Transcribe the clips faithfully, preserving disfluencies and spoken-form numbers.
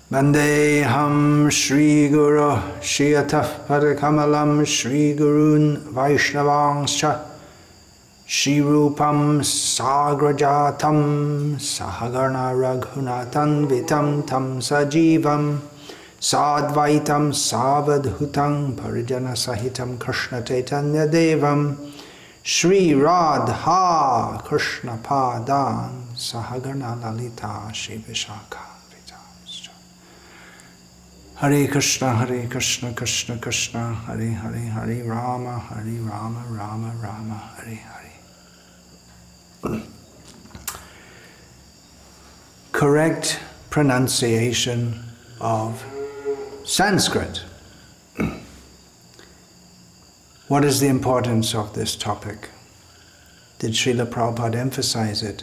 Vandeham Shri Guru Shiyatah Padakamalam Shri Gurun Vaishnavangscha Shri Rupam Sagrajatam Sahagarna Raghunatan Vitam Tam Sajivam Sadvaitam Savadhutam Parijana Sahitam Krishna Chaitanya Devam Shri Radha Krishna Padan Sahagarna Lalita Shri Vishakha. Hare Krishna, Hare Krishna, Krishna Krishna, Hare Hare, Hare Rama, Hare Rama, Rama Rama, Hare Hare. Correct pronunciation of Sanskrit. What is the importance of this topic? Did Srila Prabhupada emphasize it?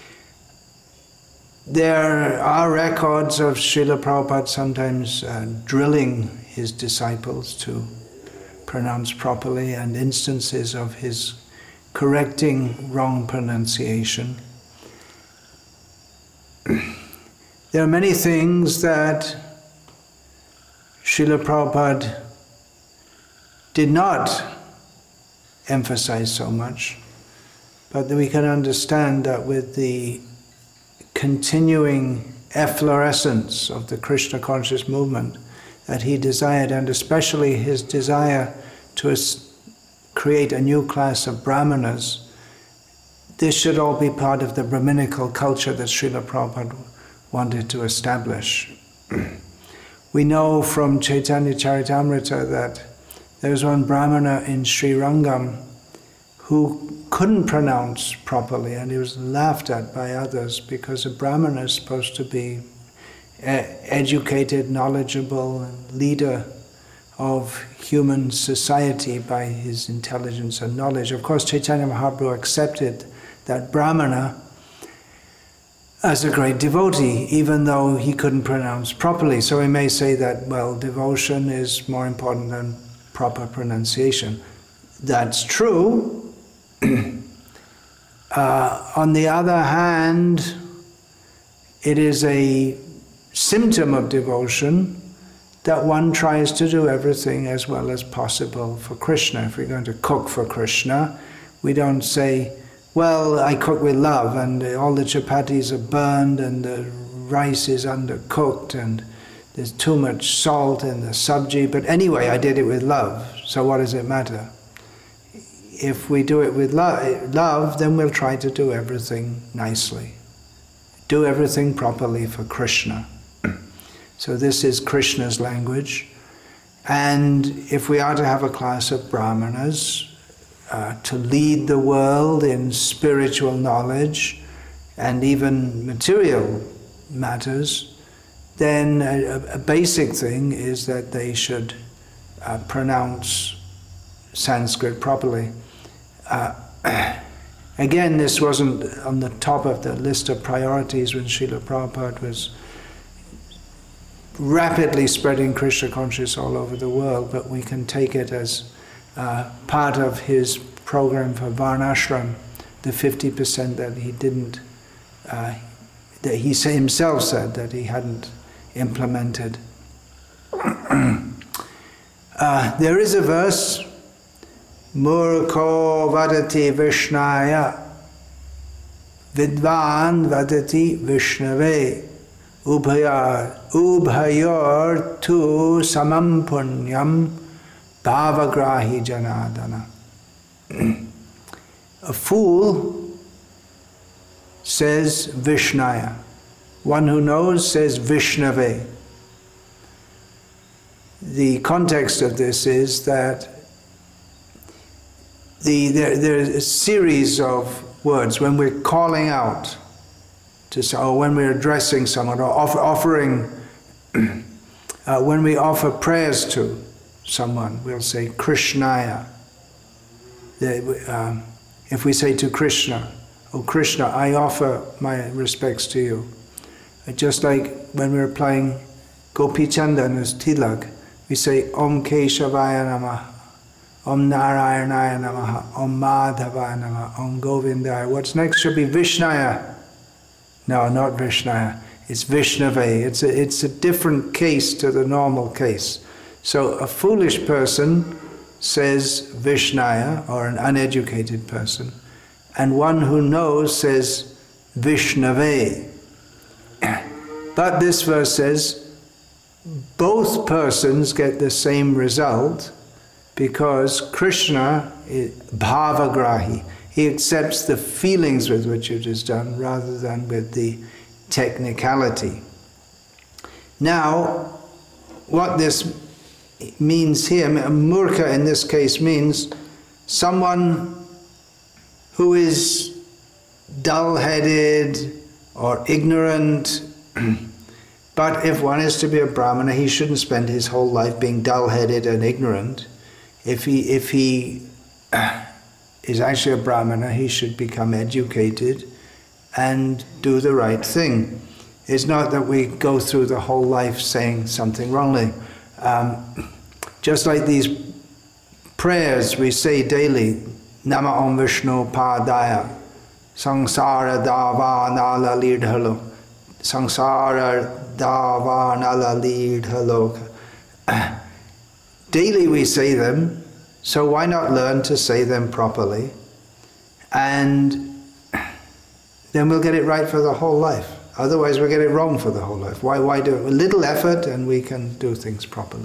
There are records of Srila Prabhupada sometimes uh, drilling his disciples to pronounce properly, and instances of his correcting wrong pronunciation. There are many things that Srila Prabhupada did not emphasize so much, but we can understand that with the continuing efflorescence of the Krishna conscious movement that he desired, and especially his desire to create a new class of brahmanas, this should all be part of the Brahminical culture that Srila Prabhupada wanted to establish. We know from Chaitanya Charitamrita that there was one brahmana in Sri Rangam who couldn't pronounce properly, and he was laughed at by others because a brahmana is supposed to be educated, knowledgeable, and leader of human society by his intelligence and knowledge. Of course, Chaitanya Mahaprabhu accepted that brahmana as a great devotee, even though he couldn't pronounce properly. So we may say that, well, devotion is more important than proper pronunciation. That's true. Uh, on the other hand, it is a symptom of devotion that one tries to do everything as well as possible for Krishna. If we're going to cook for Krishna, we don't say, well, I cook with love and all the chapatis are burned and the rice is undercooked and there's too much salt in the sabji, but anyway, I did it with love, so what does it matter? If we do it with lo- love, then we'll try to do everything nicely. Do everything properly for Krishna. So this is Krishna's language. And if we are to have a class of brahmanas uh, to lead the world in spiritual knowledge and even material matters, then a, a basic thing is that they should uh, pronounce Sanskrit properly. Uh, again, this wasn't on the top of the list of priorities when Srila Prabhupada was rapidly spreading Krishna consciousness all over the world, but we can take it as uh, part of his program for Varnashram, the fifty percent that he didn't, uh, that he himself said that he hadn't implemented. uh, there is a verse, Murko vadati Vishnaya, Vidvan vadati Vishnave, Ubhayar, Ubhayor tu samam punyam bhavagrahi janadana. A fool says Vishnaya. One who knows says Vishnave. The context of this is that The, there, there's a series of words when we're calling out to, or when we're addressing someone, or offer, offering, uh, when we offer prayers to someone, we'll say Krishnaya. The, um, if we say to Krishna, oh Krishna, I offer my respects to you. Just like when we're playing Gopi Chandan's Tilak, we say Om Keshavaya Namaha, Om Narayanaya Namaha, Om Madhavaya Namaha, Om Govindaya. What's next should be Vishnaya. No, not Vishnaya. it's Vishnave. It's a, it's a different case to the normal case. So a foolish person says Vishnaya, or an uneducated person, and one who knows says Vishnave. But this verse says both persons get the same result because Krishna is bhavagrahi. He accepts the feelings with which it is done rather than with the technicality. Now, what this means here, murkha in this case means someone who is dull-headed or ignorant. But if one is to be a brahmana, he shouldn't spend his whole life being dull-headed and ignorant. If he, if he is actually a brahmana, he should become educated and do the right thing. It's not that we go through the whole life saying something wrongly. Um, just like these prayers we say daily, Nama Om Vishnu Padaya, Sangsara Davanala Lidhalo, Sangsara Davanala Lidhalo. Daily we say them, so why not learn to say them properly? And then we'll get it right for the whole life. Otherwise we'll get it wrong for the whole life. Why, why do it? A little effort and we can do things properly.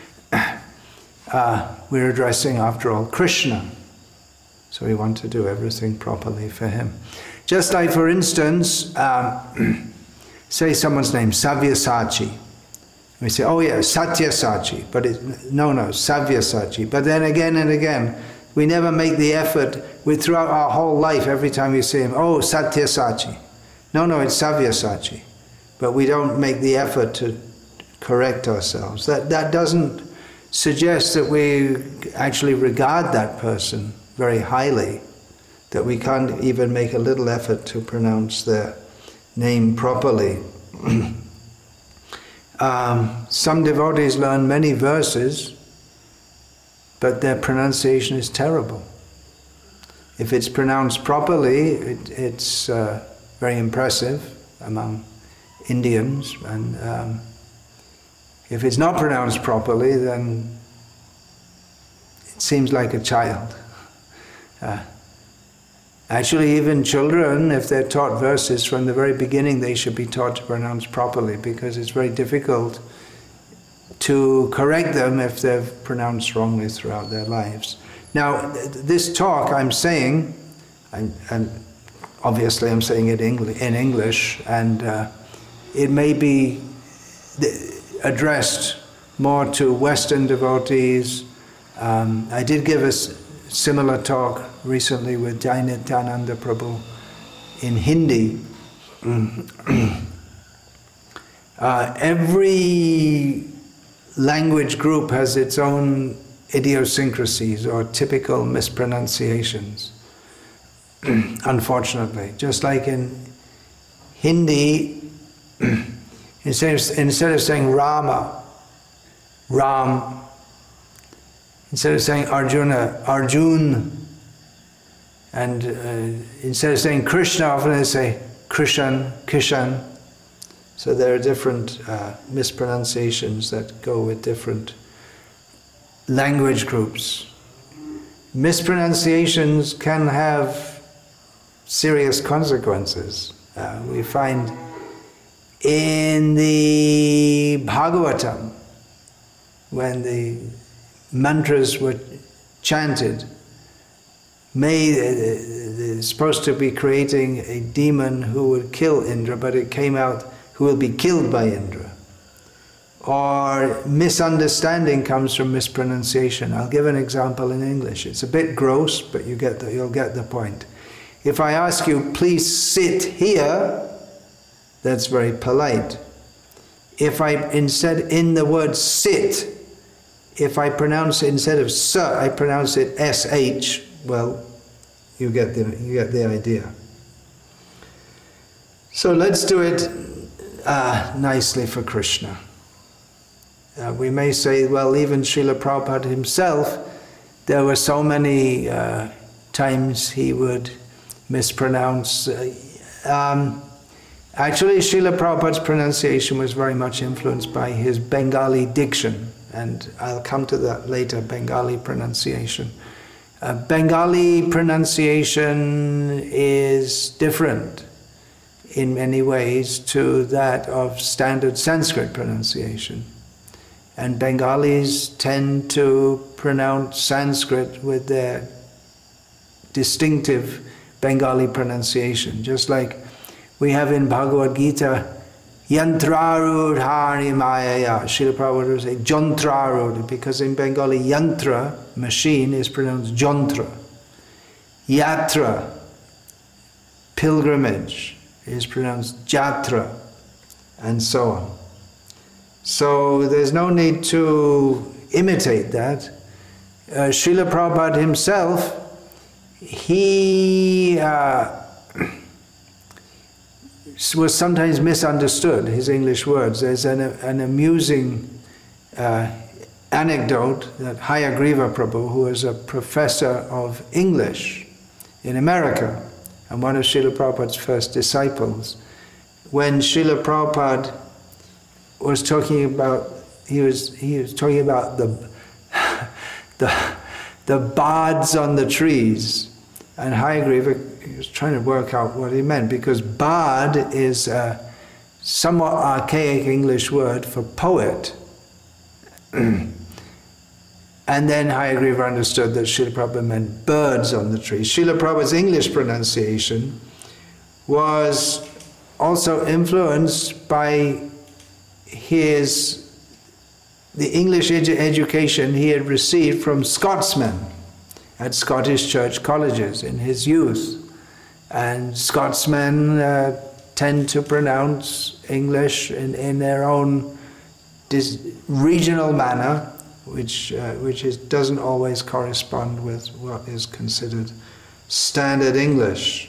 Uh, we're addressing, after all, Krishna. So we want to do everything properly for him. Just like, for instance, um, say someone's name, Savyasachi. We say, oh yeah, Satyasachi. But it, no, no, Savyasachi. But then again and again, we never make the effort. We, throughout our whole life, every time we see him, oh, Satyasachi. No, no, it's Savyasachi. But we don't make the effort to correct ourselves. That, that doesn't suggest that we actually regard that person very highly, that we can't even make a little effort to pronounce their name properly. um, some devotees learn many verses, but their pronunciation is terrible. If it's pronounced properly, it, it's uh, very impressive among Indians, and um, if it's not pronounced properly, then it seems like a child. Uh, actually, even children, if they're taught verses from the very beginning, they should be taught to pronounce properly, because it's very difficult to correct them if they've pronounced wrongly throughout their lives. Now, this talk I'm saying, I'm, I'm, obviously I'm saying it in English, and uh, it may be addressed more to Western devotees. Um, I did give a similar talk recently with Jai Nityananda Prabhu in Hindi. uh, every language group has its own idiosyncrasies or typical mispronunciations, unfortunately. Just like in Hindi, instead of, instead of saying Rama, Ram, instead of saying Arjuna, Arjun, and uh, instead of saying Krishna, often they say Krishan, Kishan. So there are different uh, mispronunciations that go with different language groups. Mispronunciations can have serious consequences. Uh, we find in the Bhagavatam, when the mantras were chanted, May, uh, supposed to be creating a demon who would kill Indra, but it came out who will be killed by Indra. Or misunderstanding comes from mispronunciation. I'll give an example in English. It's a bit gross, but you get the, you'll get the point. If I ask you, please sit here, that's very polite. If I, instead, in the word sit, if I pronounce it instead of sir, I pronounce it S H, well, you get the, you get the idea. So let's do it uh, nicely for Krishna. Uh, we may say, well, even Srila Prabhupada himself, there were so many uh, times he would mispronounce. Uh, um, Actually, Srila Prabhupada's pronunciation was very much influenced by his Bengali diction, and I'll come to that later, Bengali pronunciation. Uh, Bengali pronunciation is different in many ways to that of standard Sanskrit pronunciation. And Bengalis tend to pronounce Sanskrit with their distinctive Bengali pronunciation, just like we have in Bhagavad Gita, Yantrarud Hari Mayaya. Srila Prabhupada would say Jantrarud, because in Bengali yantra, machine, is pronounced jantra. Yatra, pilgrimage, is pronounced jatra, and so on. So there's no need to imitate that. Uh, Srila Prabhupada himself, he uh, was sometimes misunderstood, his English words. There's an, an amusing uh, anecdote that Hayagriva Prabhu, who was a professor of English in America, and one of Srila Prabhupada's first disciples, when Srila Prabhupada was talking about, he was he was talking about the the the bards on the trees, and Hayagriva, he was trying to work out what he meant, because bard is a somewhat archaic English word for poet. And then Hayagriva understood that Srila Prabhupada meant birds on the trees. Srila Prabhupada's English pronunciation was also influenced by his the English edu education he had received from Scotsmen at Scottish church colleges in his youth. And Scotsmen uh, tend to pronounce English in, in their own dis regional manner, which, uh, which is, doesn't always correspond with what is considered standard English.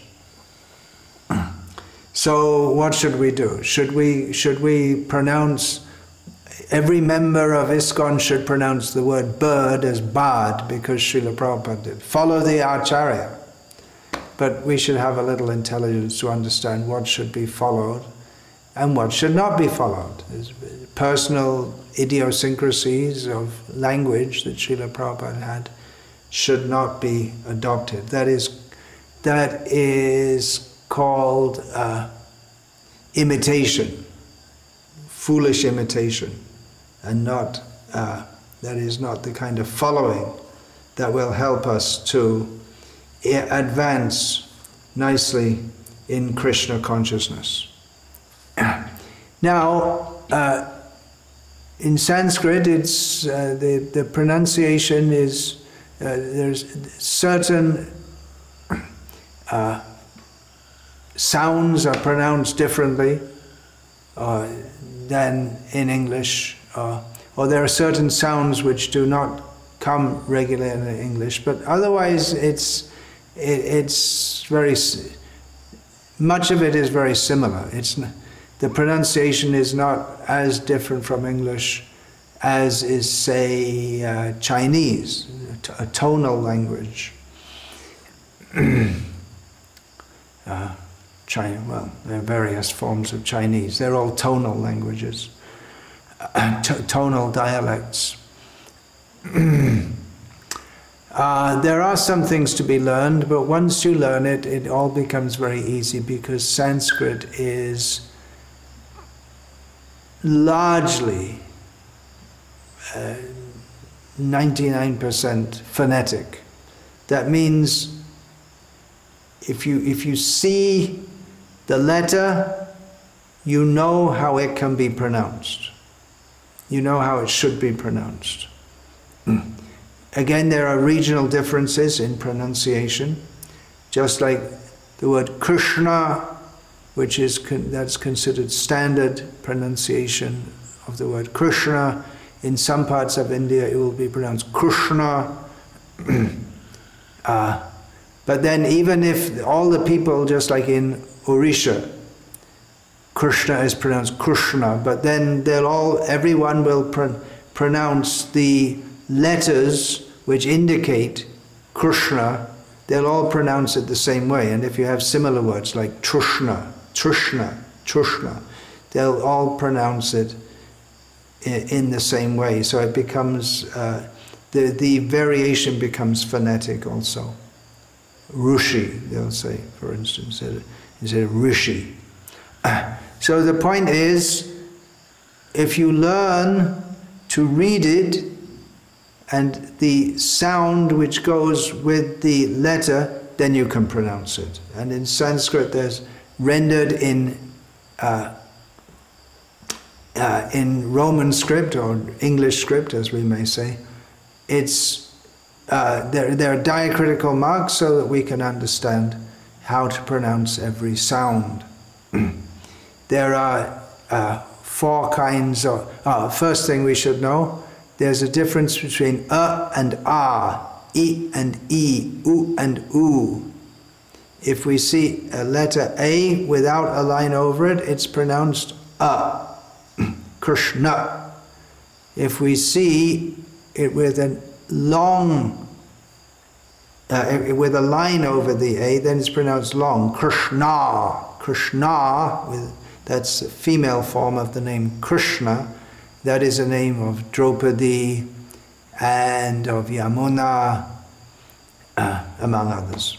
So what should we do? Should we, should we pronounce, every member of ISKCON should pronounce the word bird as bard, because Srila Prabhupada did. Follow the Acharya. But we should have a little intelligence to understand what should be followed and what should not be followed. There's personal idiosyncrasies of language that Srila Prabhupada had should not be adopted. That is, that is called uh, imitation, foolish imitation, and not, uh, that is not the kind of following that will help us to advance nicely in Krishna consciousness. Now, uh, in Sanskrit, it's uh, the the pronunciation is uh, there's certain uh, sounds are pronounced differently uh, than in English, uh, or there are certain sounds which do not come regularly in English. But otherwise, it's it, it's very much of it is very similar. It's the pronunciation is not as different from English as is, say, uh, Chinese, a tonal language. uh, China, well, there are various forms of Chinese. They're all tonal languages, uh, tonal dialects. Uh, there are some things to be learned, but once you learn it, it all becomes very easy, because Sanskrit is largely ninety-nine percent uh, phonetic. That means if you, if you see the letter, you know how it can be pronounced. You know how it should be pronounced. Again, there are regional differences in pronunciation, just like the word Krishna, which is con that's considered standard pronunciation of the word Krishna. In some parts of India, it will be pronounced Krishna. uh, but then, even if all the people, just like in Orisha, Krishna is pronounced Krishna, but then they'll all, everyone will pr pronounce the letters which indicate Krishna. They'll all pronounce it the same way. And if you have similar words like Trishna, Trishna, Tushna. They'll all pronounce it in, in the same way. So it becomes, uh, the, the variation becomes phonetic also. Rushi, they'll say, for instance, instead of rishi. So the point is, if you learn to read it, and the sound which goes with the letter, then you can pronounce it. And in Sanskrit, there's rendered in uh, uh, in Roman script, or English script, as we may say. It's uh, there. There are diacritical marks so that we can understand how to pronounce every sound. There are uh, four kinds of. Uh, first thing we should know. There's a difference between a and a, I and I, u and u. If we see a letter A without a line over it, it's pronounced a, Krishna. If we see it with a long, uh, with a line over the A, then it's pronounced long, Krishna. Krishna, with, that's a female form of the name Krishna. That is a name of Draupadi and of Yamuna, uh, among others.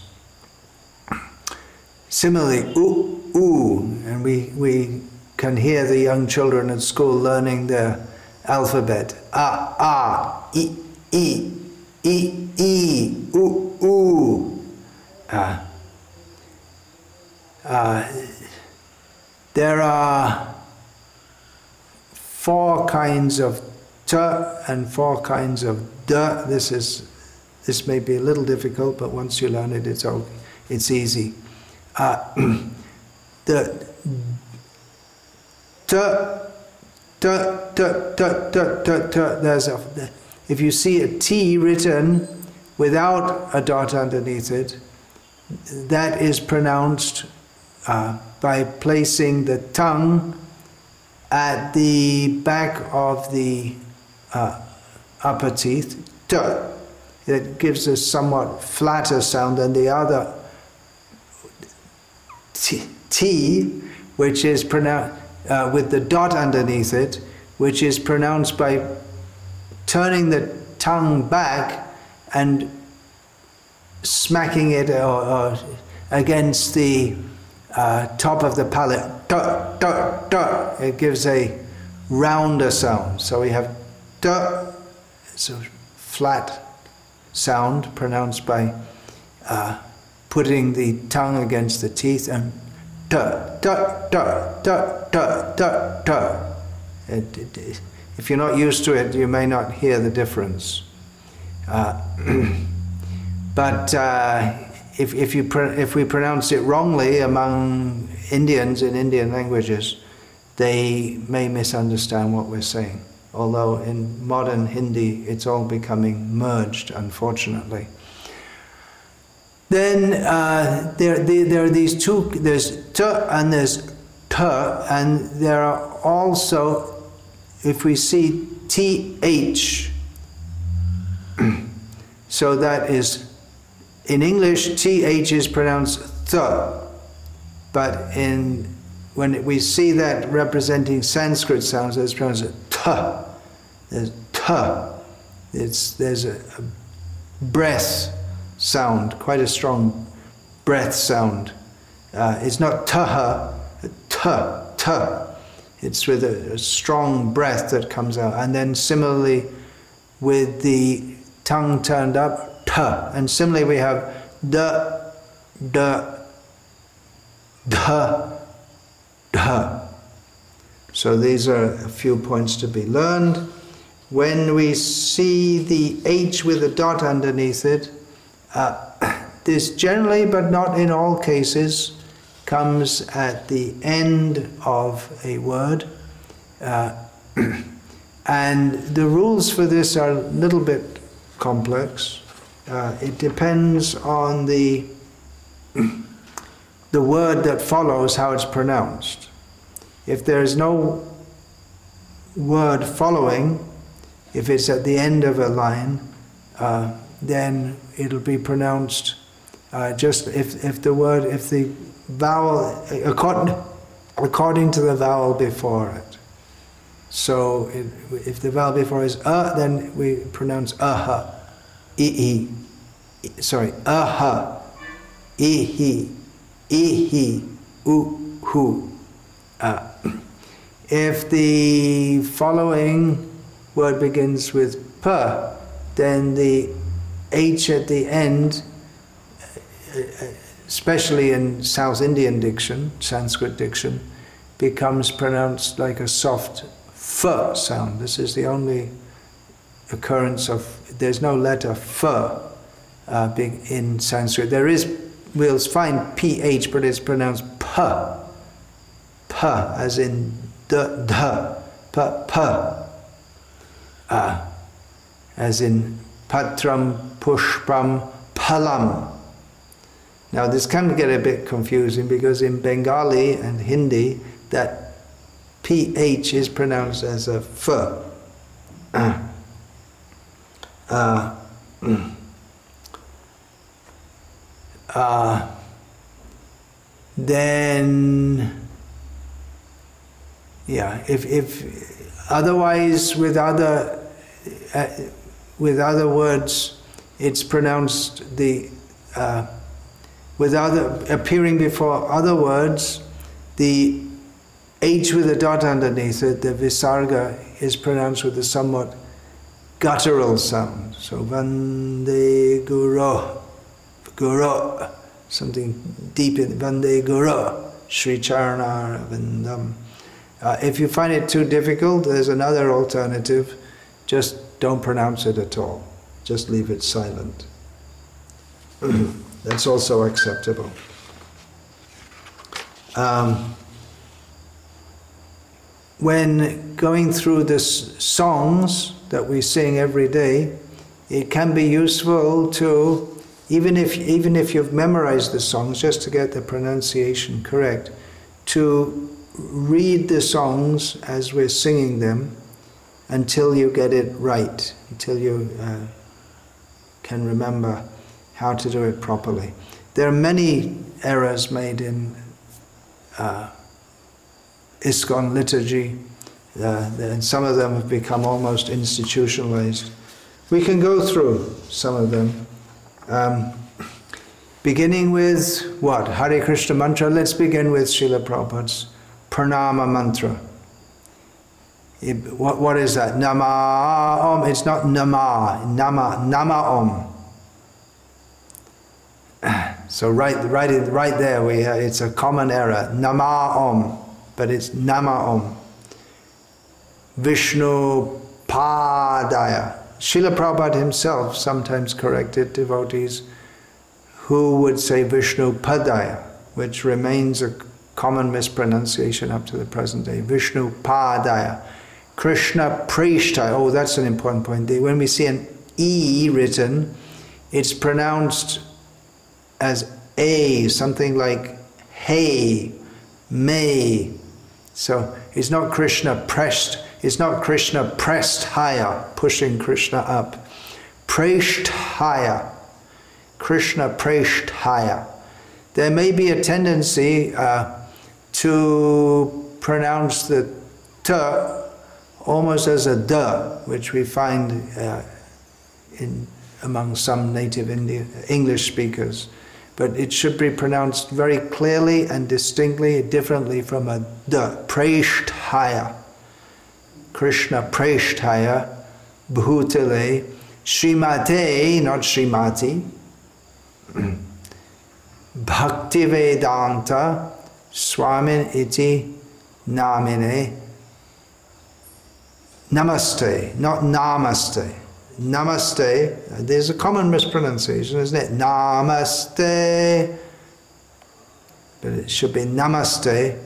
Similarly, u, u, and we, we can hear the young children at school learning their alphabet. A, a, I, I, I, I, u, u. Uh, uh, there are four kinds of t and four kinds of d. This is, this may be a little difficult, but once you learn it, it's okay. It's easy. Uh, the t, t, t, t, t, t, t. There's a. If you see a T written without a dot underneath it, that is pronounced uh, by placing the tongue at the back of the uh, upper teeth. T. It gives a somewhat flatter sound than the other T, t which is pronounced uh, with the dot underneath it, which is pronounced by turning the tongue back and smacking it or, or against the uh, top of the palate. Duh, duh, duh. It gives a rounder sound. So we have duh, it's a flat sound pronounced by uh, putting the tongue against the teeth, and duh, duh, duh, duh, duh, duh, duh. It, it, it, if you're not used to it, you may not hear the difference. Uh, but uh, if, if, you if we pronounce it wrongly among Indians in Indian languages, they may misunderstand what we're saying. Although in modern Hindi, it's all becoming merged, unfortunately. Then uh, there, there, there are these two, there's t and there's t, and there are also, if we see th, so that is, in English, th is pronounced th, but in, when we see that representing Sanskrit sounds, it's pronounced t. There's t. It's, there's a, a breath sound, quite a strong breath sound. Uh, it's not taha, t, t. It's with a, a strong breath that comes out. And then similarly, with the tongue turned up, t. And similarly, we have d, d, d, d. So these are a few points to be learned. When we see the H with a dot underneath it, uh, this generally, but not in all cases, comes at the end of a word. Uh, and the rules for this are a little bit complex. Uh, it depends on the, the word that follows, how it's pronounced. If there is no word following, if it's at the end of a line, uh, then it'll be pronounced uh, just if, if the word, if the vowel, according, according to the vowel before it. So it, if the vowel before is a, then we pronounce aha, ihi, sorry, aha, ihi, ihi, u, hu. Uh. If the following word begins with pa, then the H at the end, especially in South Indian diction, Sanskrit diction, becomes pronounced like a soft f sound. This is the only occurrence of, there's no letter f uh, in Sanskrit. There is, we'll find ph, but it's pronounced p, p, as in d, d, p, p, uh, as in patram, pushpam, palam. Now this can get a bit confusing because in Bengali and Hindi that ph is pronounced as a f. Uh, uh, uh, then, yeah, if if otherwise with other uh, with other words, it's pronounced the. Uh, With other, appearing before other words, the H with a dot underneath it, the visarga, is pronounced with a somewhat guttural sound. So Vande Guru, Guru, something deep in Vande Guru, Sri Charana Vindam. Uh, if you find it too difficult, there's another alternative. Just don't pronounce it at all. Just leave it silent. That's also acceptable. Um, when going through the songs that we sing every day, it can be useful to, even if even if you've memorized the songs, just to get the pronunciation correct, to read the songs as we're singing them until you get it right, until you uh, can remember how to do it properly. There are many errors made in uh, ISKCON liturgy, uh, and some of them have become almost institutionalized. We can go through some of them. Um, beginning with what? Hare Krishna mantra. Let's begin with Srila Prabhupada's Pranama mantra. It, what, what is that? Nama Om. It's not Nama. Nama, Nama Om. So right, right, right there, we have, it's a common error. Nama Om, but it's Nama Om. Vishnu Padaya. Srila Prabhupada himself sometimes corrected devotees who would say Vishnu Padaya, which remains a common mispronunciation up to the present day. Vishnu Padaya. Krishna Prishtaya. Oh, that's an important point. When we see an E written, it's pronounced as a, something like hey, may. So it's not Krishna pressed, it's not Krishna pressed higher, pushing Krishna up. Preshtaya, Krishna preshtaya. There may be a tendency uh, to pronounce the t almost as a d, which we find uh, in among some native Indian, English speakers. But it should be pronounced very clearly and distinctly, differently from a d. Preshtaya. Krishna Preshtaya, Bhutale, Srimate, not Srimati, Bhaktivedanta, Swamin iti namine, Namaste, not Namaste. Namaste, there's a common mispronunciation, isn't it? Namaste, but it should be Namaste.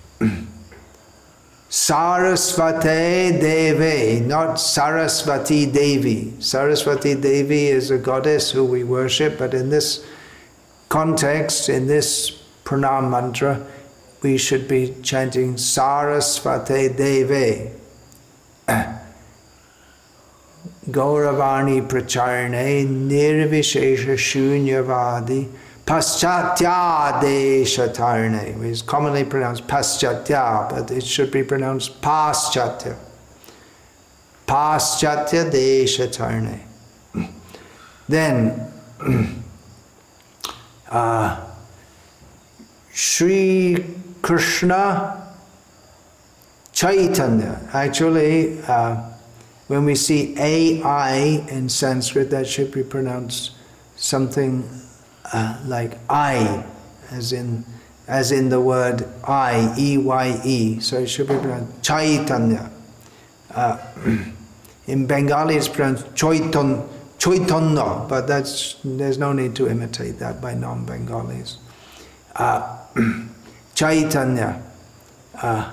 Sarasvate Devi, not Sarasvati Devi. Sarasvati Devi is a goddess who we worship, but in this context, in this pranam mantra, we should be chanting Sarasvate Devi. Gauravani pracharne nirvishesha shunyavadi Paschatya Deshatarne, which is commonly pronounced Paschatya, but it should be pronounced Paschatya. Paschatya Deshatarne. Then, uh, Sri Krishna Chaitanya. Actually, uh, when we see A I in Sanskrit, that should be pronounced something uh, like I, as in as in the word I, E Y E. So it should be pronounced Chaitanya. Uh, in Bengali, it's pronounced Choiton, Choitanya, but that's there's no need to imitate that by non-Bengalis. Uh, Chaitanya. Uh,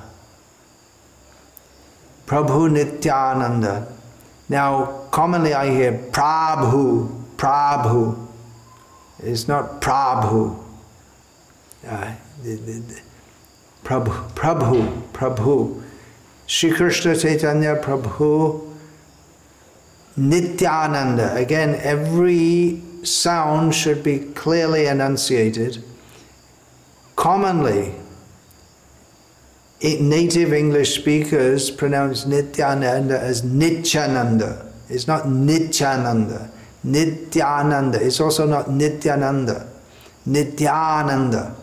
Prabhu Nityananda. Now, commonly I hear Prabhu, Prabhu. It's not Prabhu. Uh, the, the, the, Prabhu, Prabhu, Prabhu. Sri Krishna Chaitanya Prabhu Nityananda. Again, every sound should be clearly enunciated. Commonly, native English speakers pronounce Nityananda as Nityananda. It's not Nityananda. Nityananda. It's also not Nityananda. Nityananda.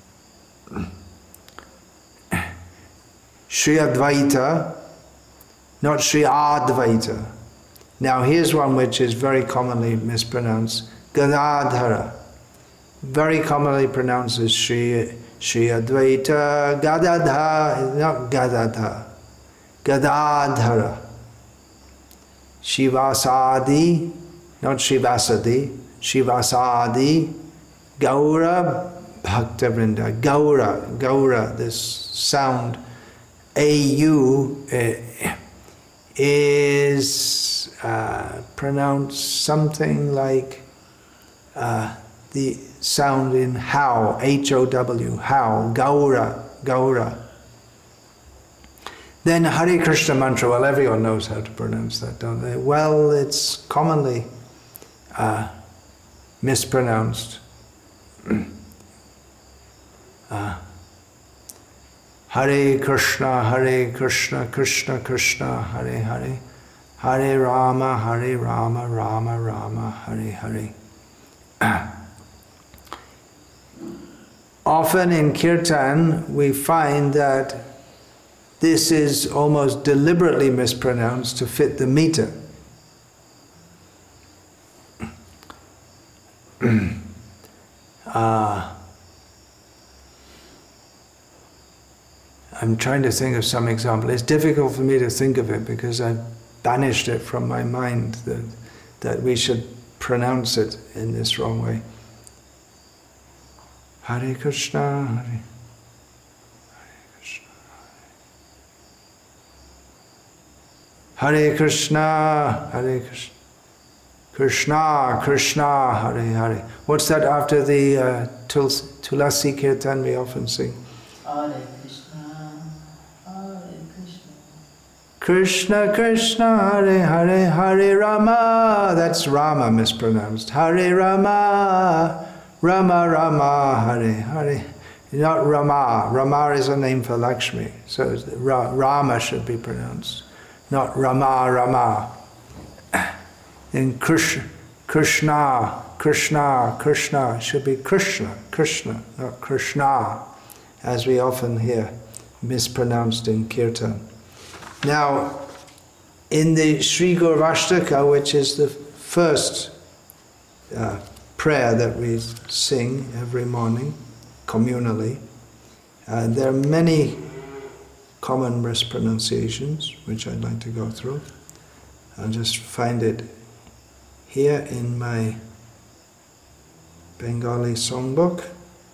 Sri Advaita, not Sri Advaita. Now here's one which is very commonly mispronounced. Gadadhara. Very commonly pronounced as Sri Sri Advaita Gadadha, not Gadadha, Gadadhara. Shivasadi, not Shivasadi, Shivasadi, Gaura Bhaktavrinda, Gaura, Gaura, this sound, A U uh, is uh, pronounced something like uh, the sound in how, H O W, how, Gaura, Gaura. Then Hare Krishna mantra, well, everyone knows how to pronounce that, don't they? Well, it's commonly uh, mispronounced. uh, Hare Krishna, Hare Krishna, Krishna Krishna, Hare Hare, Hare Rama, Hare Rama, Rama Rama, Hare Hare. Often in Kirtan, we find that this is almost deliberately mispronounced to fit the meter. uh, I'm trying to think of some example. It's difficult for me to think of it because I've banished it from my mind that, that we should pronounce it in this wrong way. Hare Krishna, Hare, Hare Krishna, Hare Krishna, Hare Krishna, Krishna, Krishna, Hare Hare. What's that after the uh, tul Tulasi Kirtan we often sing? Hare Krishna, Hare Krishna. Krishna, Krishna, Hare Hare, Hare Rama. That's Rama mispronounced. Hare Rama. Rama Rama Hare Hare, not Rama. Rama is a name for Lakshmi, so Ra Rama should be pronounced, not Rama Rama. In Krishna, Krishna, Krishna, Krishna should be Krishna, Krishna, not Krishna, as we often hear mispronounced in Kirtan. Now, in the Sri Gurvashtaka, which is the first uh, prayer that we sing every morning, communally, uh, there are many common mispronunciations, which I'd like to go through. I'll just find it here in my Bengali songbook.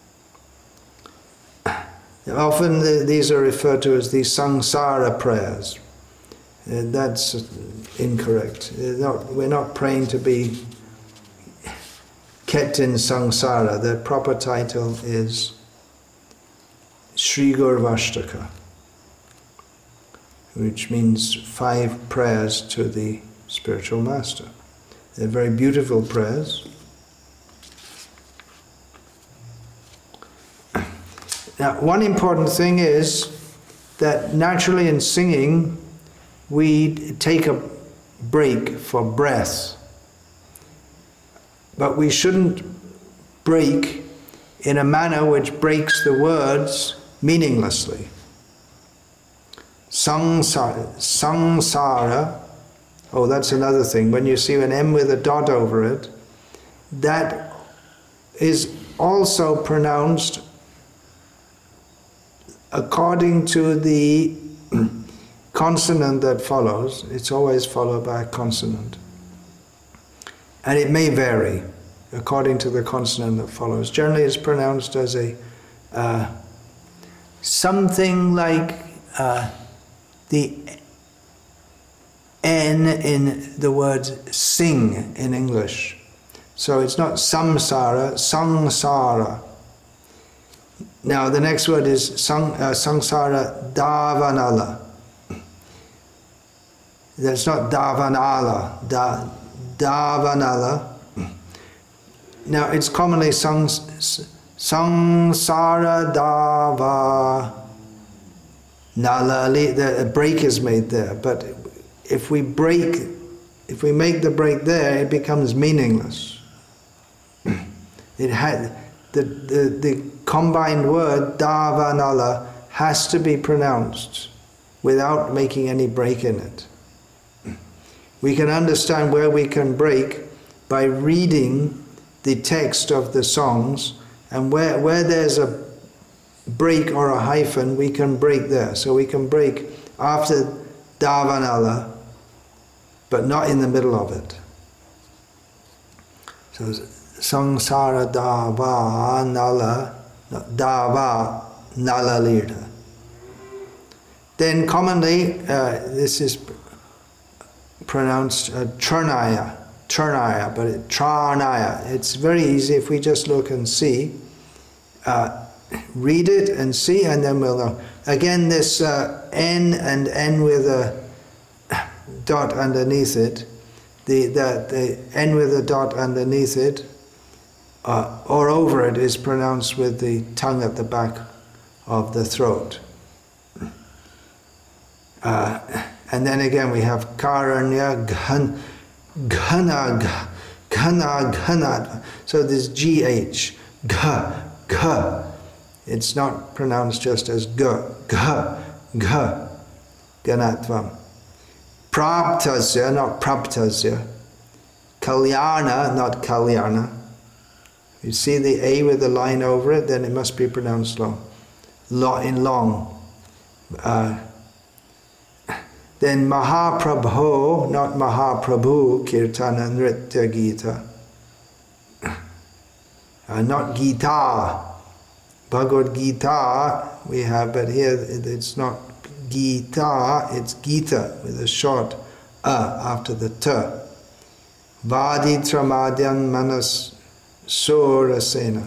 Often the, these are referred to as the Sangsara prayers. Uh, that's incorrect. Not, we're not praying to be kept in Sangsara. The proper title is Sri Gurvashtaka, which means five prayers to the spiritual master. They're very beautiful prayers. Now, one important thing is that naturally in singing, we take a break for breath. But we shouldn't break in a manner which breaks the words meaninglessly. Sangsara, sangsara, oh, that's another thing. When you see an M with a dot over it, that is also pronounced according to the consonant that follows. It's always followed by a consonant. And it may vary according to the consonant that follows. Generally it's pronounced as a uh, something like uh, the N in the word sing in English. So it's not samsara, sangsara. Now the next word is sang, uh, sangsara davanala. That's not davanala, da, davanala. Now it's commonly sang, sangsara dava nalali. The break is made there, but if we break, if we make the break there, it becomes meaningless. It had the, the the combined word davanala has to be pronounced without making any break in it. We can understand where we can break by reading the text of the songs, and where where there's a break or a hyphen, we can break there. So we can break after davanala, but not in the middle of it. So sangsara dava nala, dava nala lirta. Then commonly, uh, this is pronounced uh, Charnaya, Charnaya, but it, Charnaya. It's very easy if we just look and see, uh, read it and see, and then we'll know. Again, this uh, N and N with a dot underneath it, the, the, the N with a dot underneath it, uh, or over it, is pronounced with the tongue at the back of the throat. Uh, and then again we have karanya, ghan, ghana, ghana, ghana. So this G H, gha, gha. It's not pronounced just as ga, gha, gha, ganatvam. Praptasya, not praptasya. Kalyana, not kalyana. You see the A with the line over it, then it must be pronounced long, long in long. Uh, then Mahaprabho, not Mahaprabhu, Kirtana Nritya Gita. Uh, not Gita. Bhagavad Gita we have, but here it's not Gita, it's Gita with a short A after the T. Vaditramadyan manas surasena.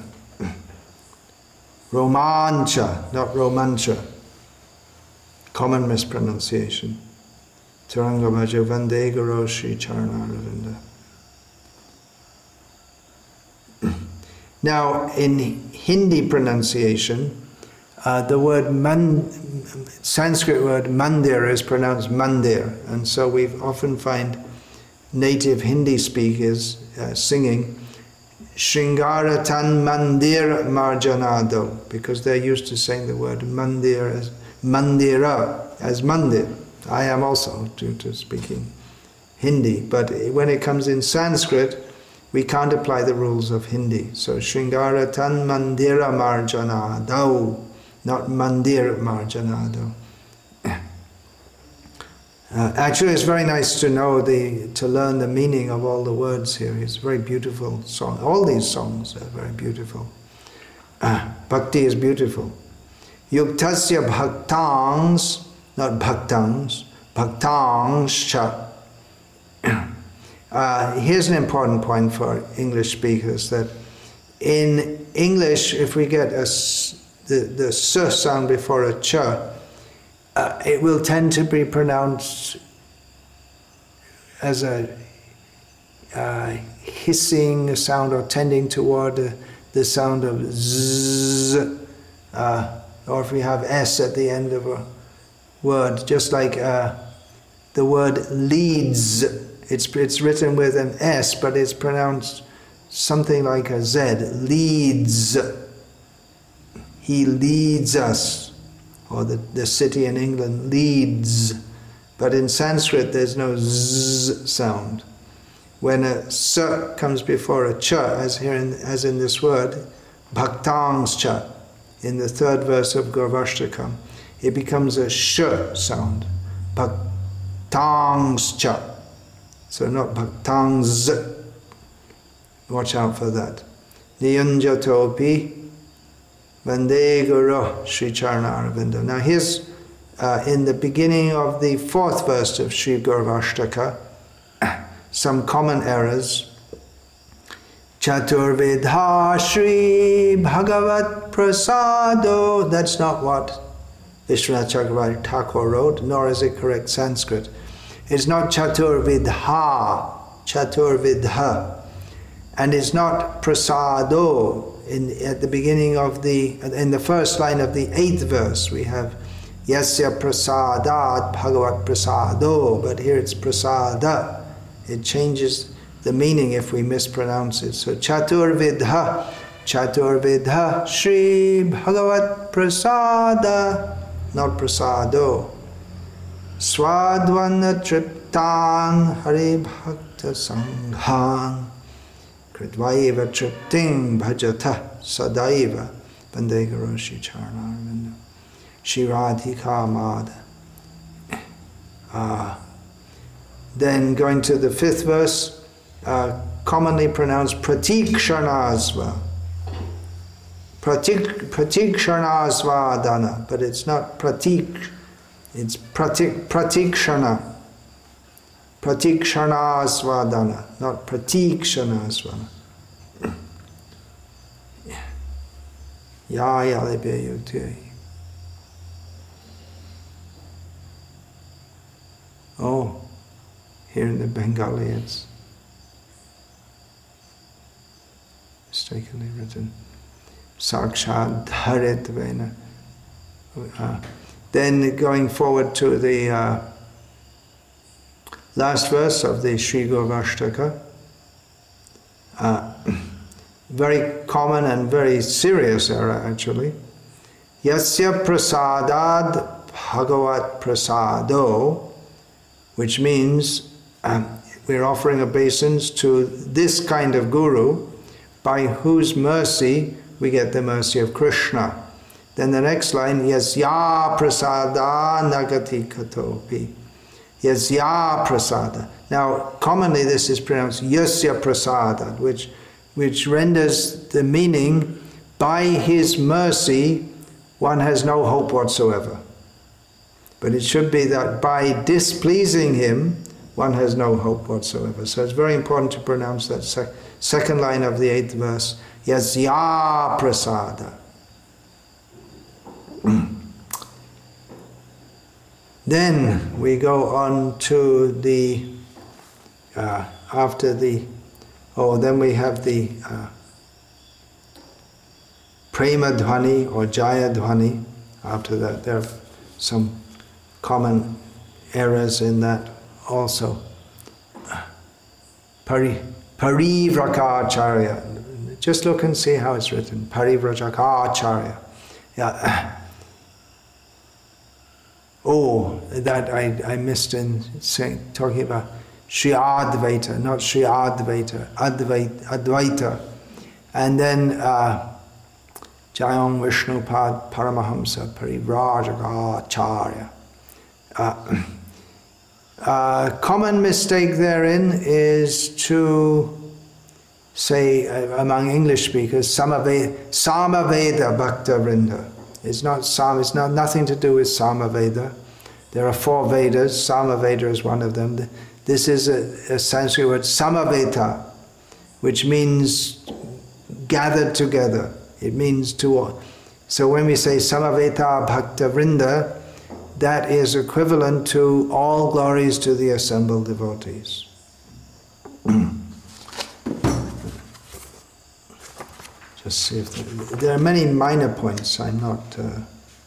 Romancha, not Romancha. Common mispronunciation. Taranga Bhaja Vande Guru Shri Charanarinda. Now, in Hindi pronunciation, uh, the word man, Sanskrit word mandir is pronounced mandir, and so we often find native Hindi speakers uh, singing Shringaratan Mandir Marjanado, because they're used to saying the word mandir as mandira, as mandir. I am also due to speaking Hindi, but when it comes in Sanskrit, we can't apply the rules of Hindi. So Shringaratan Mandira Marjanado, not Mandir Marjanado. Uh, actually, it's very nice to know the, to learn the meaning of all the words here. It's a very beautiful song. All these songs are very beautiful. Uh, bhakti is beautiful. Yuktasya bhaktangs, not bhaktangs, bhaktangscha. Uh, here's an important point for English speakers, that in English, if we get a s, the, the s sound before a ch, uh, it will tend to be pronounced as a uh, hissing sound, or tending toward uh, the sound of z. Uh, or if we have S at the end of a word, just like uh, the word leads. It's, it's written with an S, but it's pronounced something like a Z. Leads. He leads us. Or the, the city in England, Leeds. But in Sanskrit there's no Z sound. When a S comes before a Ch, as here in, as in this word, Bhaktangscha, in the third verse of Gaurvashtakam, it becomes a Sh sound. Bhaktangscha. So not Bhaktangs. Watch out for that. Niyanjatopi Vande Guru Sri Charana. Now here's uh, in the beginning of the fourth verse of Sri Gaurvashtaka some common errors. Chaturvidha Sri Bhagavat Prasado. That's not what Vishwanath Chakravarti Thakur wrote, nor is it correct Sanskrit. It's not Chaturvidha, Chaturvidha. And it's not Prasado. In, at the beginning of the, in the first line of the eighth verse, we have Yasya Prasadat Bhagavat Prasado, but here it's Prasada. It changes the meaning if we mispronounce it. So Chaturvidha, Chaturvidha Shri Bhagavat Prasada, not Prasado. Swadvana Triptan Hari Bhakta Sanghan Kritvaiva Tripting Bhajata Sadaiva Vande Guru Sri Charana Shri Radhika Mada. Ah. Then going to the fifth verse, uh, commonly pronounced Pratikshanasva. Pratik, Pratikshanasvadana, but it's not Pratik, it's Pratik, Pratikshana. Pratikshanasvadana, not Pratikshanasvadana. Ya Yalebe Yukti. Oh. Here in the Bengali it's mistakenly written Sakshad Dharit Vena. Uh, then going forward to the uh, last verse of the Sri Gaurvashtaka, uh, very common and very serious error actually. Yasya prasadad bhagavat prasado, which means Um, we're offering obeisance to this kind of guru, by whose mercy we get the mercy of Krishna. Then the next line, Yasya prasada nagati katopi. Yasya prasada. Now, commonly this is pronounced Yasya prasada, which, which renders the meaning, by his mercy one has no hope whatsoever. But it should be that by displeasing him, one has no hope whatsoever. So it's very important to pronounce that sec second line of the eighth verse, Yasya prasada. Then we go on to the, uh, after the, oh, then we have the uh, Prema Dhvani or Jaya Dhvani. After that, there are some common errors in that also. Pari, Parivrajacharya. Just look and see how it's written. Parivrajacharya. Yeah. Oh, that I, I missed in saying, talking about Sri Advaita, not Sri Advaita, Advaita. Advaita. And then uh, Jayam Vishnupad Paramahamsa Parivrajacharya. Uh, Uh, common mistake therein is to say, uh, among English speakers, Samaveda, Samaveda Bhakta Vrinda. It's not Sam, it's not nothing to do with Samaveda. There are four Vedas, Samaveda is one of them. This is a, a Sanskrit word, Samaveta, which means gathered together. It means to, so when we say Samaveta Bhakta Vrinda, that is equivalent to all glories to the assembled devotees. Just see if there, there are many minor points. I'm not uh,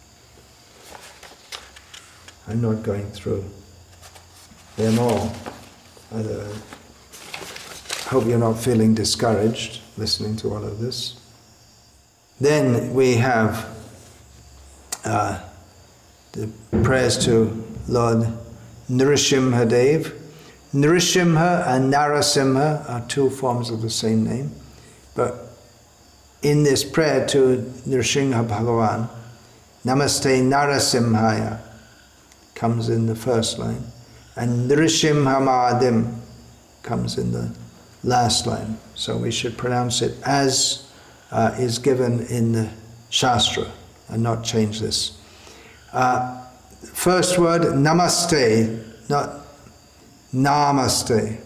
I'm not going through them all. I uh, hope you're not feeling discouraged listening to all of this. Then we have uh, the prayers to Lord Nrsimhadev. Nrsimha and Narasimha are two forms of the same name, but in this prayer to Nrsimha Bhagavan, Namaste Narasimhaya comes in the first line, and Nrsimha Mahadim comes in the last line. So we should pronounce it as uh, is given in the Shastra and not change this. Uh, first word, Namaste, not Namaste.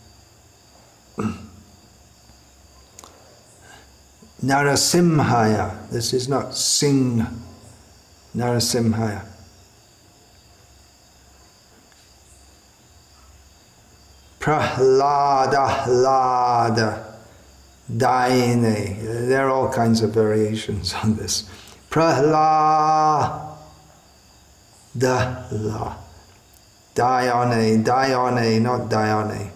Narasimhaya, this is not Singh, Narasimhaya. Prahlada, Lada, Daine. There are all kinds of variations on this. Prahlada, La. Dayane, Dayane, not Dayane.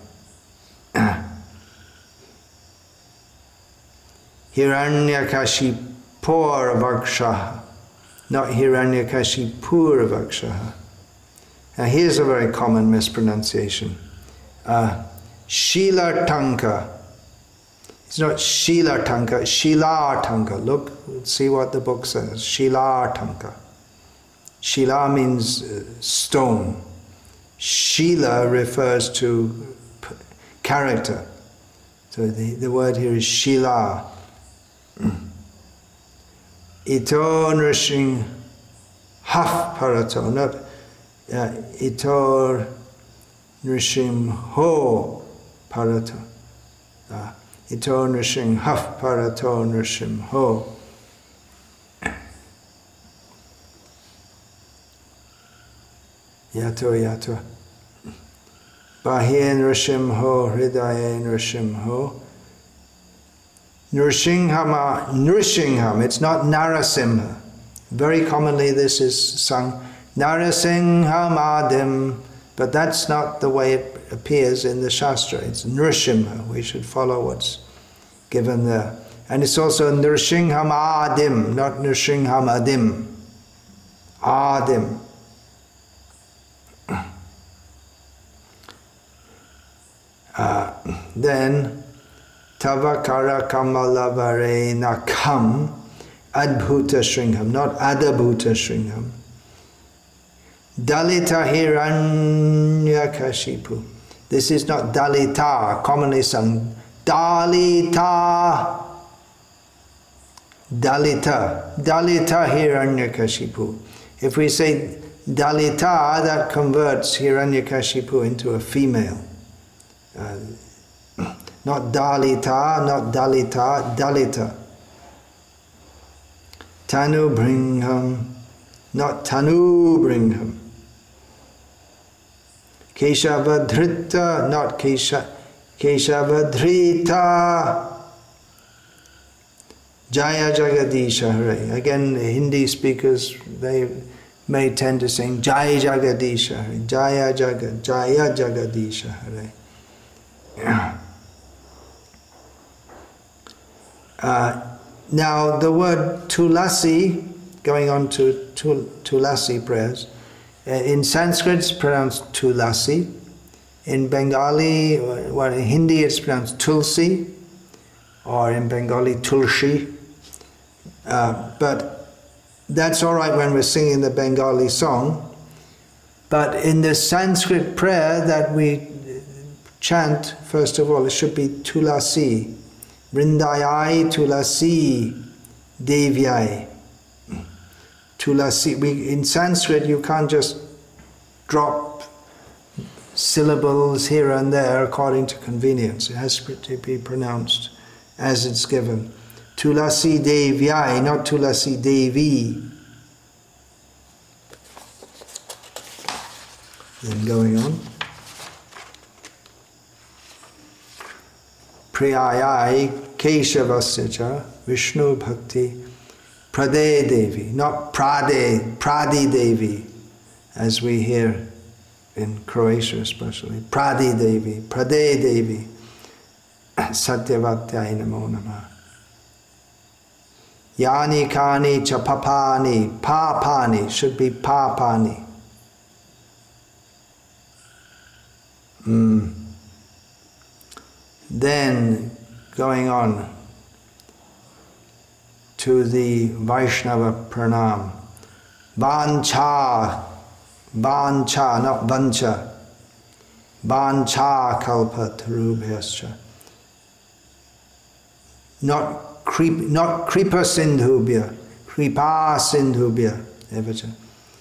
Hiranyakashipur Vakshaha, not Hiranyakashipur Vakshaha. Now here's a very common mispronunciation. Uh, Shilartanka. It's not Shilartanka, Shilartanka. Look, see what the book says. Shilartanka. Shila means uh, stone. Shila refers to p- character. So the, the word here is Shila. Ito nrishing haf parato, not uh, ito nrishim ho parato. Uh, ito nrishing haf parato nrishim ho. Yato yato. Bahye nrishim ho, hridaye nrishim ho. Nrsinghama, Nrsingham, it's not Narasimha. Very commonly this is sung Narasinghamadim, but that's not the way it appears in the Shastra. It's Nrsimha. We should follow what's given there. And it's also Nrsinghamadim, not Nrsinghamadim. Adim. Uh, then Tavakara Kamalavare Nakam Adbhuta Shringham, not Adabhuta Shringham. Dalita Hiranyakashipu. This is not Dalita, commonly sung. Dalita. Dalita. Dalita Hiranyakashipu. If we say Dalita, that converts Hiranyakashipu into a female. Uh, Not Dalita, not Dalita, Dalita. Tanu Bringham, not Tanu Bringham. Keshavadhrita, not Kesha, Keshavadhrita. Jaya Jagadisha Hare. Again, Hindi speakers, they may tend to sing Jaya Jagadisha Hare. Jaya Jagad, Jaya Jagadisha Hare. Yeah. Uh, now the word tulasi, going on to tul, tulasi prayers, uh, in Sanskrit it's pronounced tulasi, in Bengali, or, well, in Hindi it's pronounced tulsi, or in Bengali tulsi, uh, but that's all right when we're singing the Bengali song, but in the Sanskrit prayer that we chant, first of all, it should be tulasi. Vrindayai Tulasi Devyai. Tulasi. We, in Sanskrit, you can't just drop syllables here and there according to convenience. It has to be pronounced as it's given. Tulasi Devyai, not Tulasi Devi. Then going on. Priyayai Keshavasya Vishnu Bhakti Prade Devi, not Prade, Pradi Devi. as we hear in Croatia especially. Pradi Devi, Prade Devi, Satyavatyai Namo Namah. Yani Kani Cha Papani, Papani should be Papani. Mm. Then going on to the Vaishnava Pranam. Vancha, Vancha, not Vancha. Vancha Kalpa Tarubhyascha. Not creep, not Kripa Sindhubhya, Kripa Sindhubhya, evacha.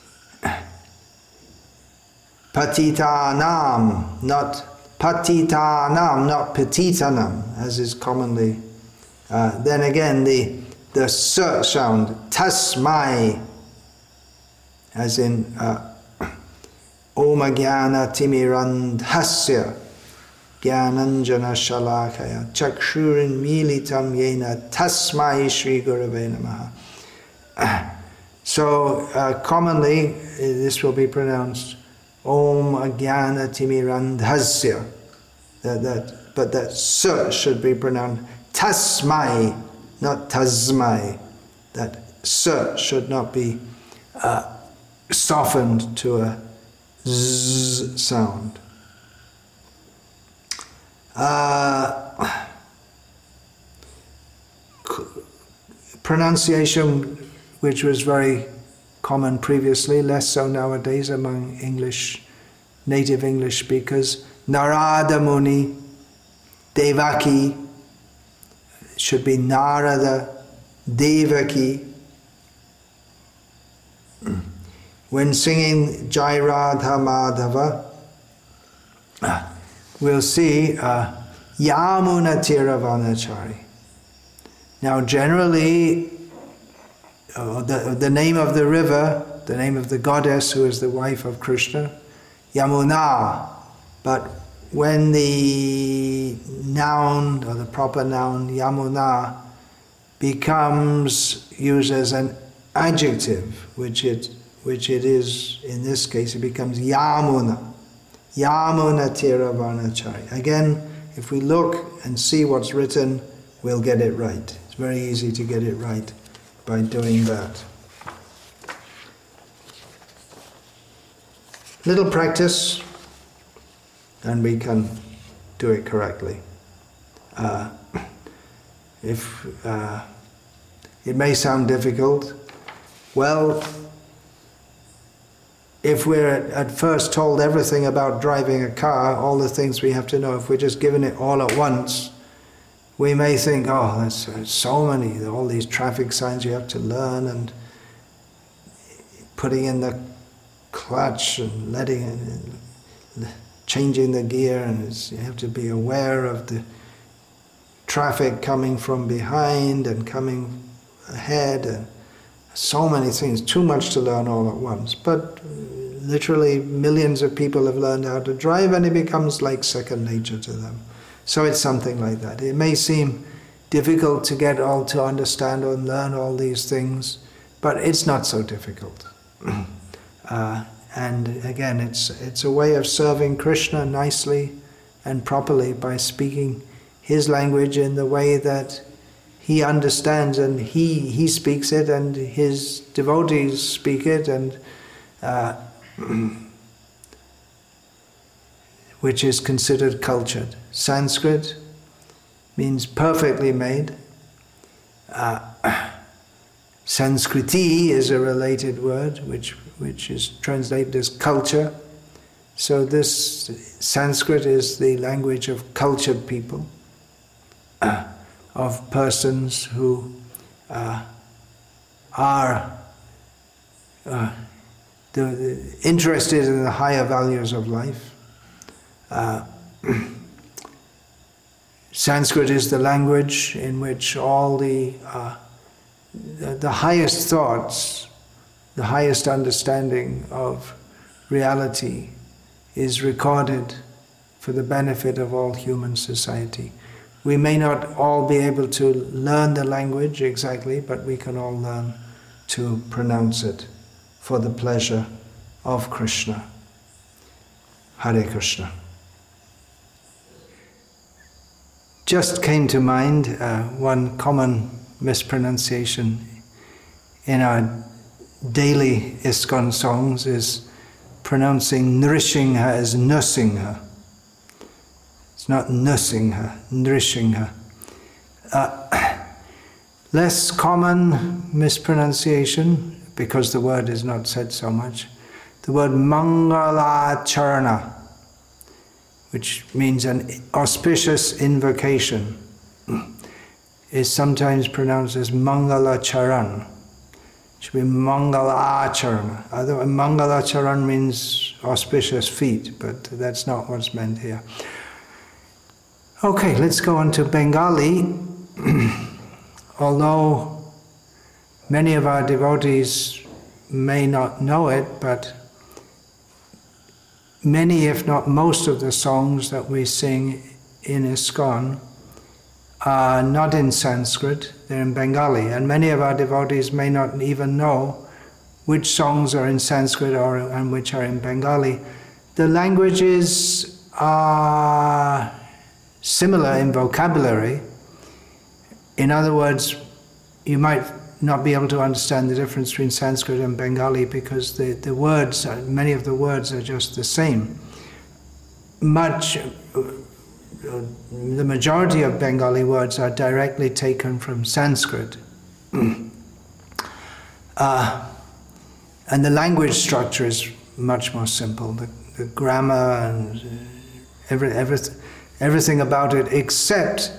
Patitanam, not Patitanam, not Patitanam, as is commonly. Uh, then again, the the s sound, Tasmai, as in uh, Om Jnana Timirandhasya Jnananjana Shalakaya Chakshurin Militam Yena Tasmai Shri Gurave Namaha. So uh, commonly uh, this will be pronounced Om Jnana Timirandhasya. That, that, but that S should be pronounced Tasmai, not Tasmai. That S should not be uh, softened to a Z sound. Uh, pronunciation, which was very common previously, less so nowadays among English, native English speakers. Narada Muni, Devaki, should be Narada, Devaki. When singing Jai Radha Madhava, we'll see uh, Yamuna Tiravanachari. Now generally, uh, the, the name of the river, the name of the goddess who is the wife of Krishna, Yamuna. But when the noun, or the proper noun, Yamuna, becomes used as an adjective, which it, which it is in this case, it becomes Yamuna. Yamuna Tiravanachari. Again, if we look and see what's written, we'll get it right. It's very easy to get it right by doing that. Little practice, and we can do it correctly. Uh, if uh, it may sound difficult, well, if we're at first told everything about driving a car, all the things we have to know, if we're just given it all at once, we may think, oh, there's so many, all these traffic signs you have to learn, and putting in the clutch and letting it, changing the gear, and it's, you have to be aware of the traffic coming from behind and coming ahead, and so many things, too much to learn all at once. But literally millions of people have learned how to drive, and it becomes like second nature to them. So it's something like that. It may seem difficult to get all to understand or learn all these things, but it's not so difficult. uh, and again, it's it's a way of serving Krishna nicely and properly by speaking his language in the way that he understands, and he he speaks it, and his devotees speak it, and uh, which is considered cultured. Sanskrit means perfectly made. Uh, Sanskriti is a related word, which which is translated as culture. So this Sanskrit is the language of cultured people, uh, of persons who uh, are uh, the, the interested in the higher values of life. Uh, Sanskrit is the language in which all the, uh, the the highest thoughts, the highest understanding of reality is recorded for the benefit of all human society. We may not all be able to learn the language exactly, but we can all learn to pronounce it for the pleasure of Krishna. Hare Krishna. Just came to mind uh, one common mispronunciation in our daily ISKCON songs is pronouncing Nrisingha as Nusingha. It's not Nusingha, Nrisingha. Uh, less common mispronunciation, because the word is not said so much, the word Mangalacharana, which means an auspicious invocation, is sometimes pronounced as Mangalacharan. It should be Mangalacharana. Otherwise, Mangalacharan means auspicious feet, but that's not what's meant here. Okay, let's go on to Bengali. Although many of our devotees may not know it, but many, if not most, of the songs that we sing in ISKCON are not in Sanskrit, they're in Bengali. And many of our devotees may not even know which songs are in Sanskrit or and which are in Bengali. The languages are similar in vocabulary. In other words, you might not be able to understand the difference between Sanskrit and Bengali because the, the words, are, many of the words are just the same. Much, the majority of Bengali words are directly taken from Sanskrit. uh, and the language structure is much more simple. The, the grammar and every, every, everything about it except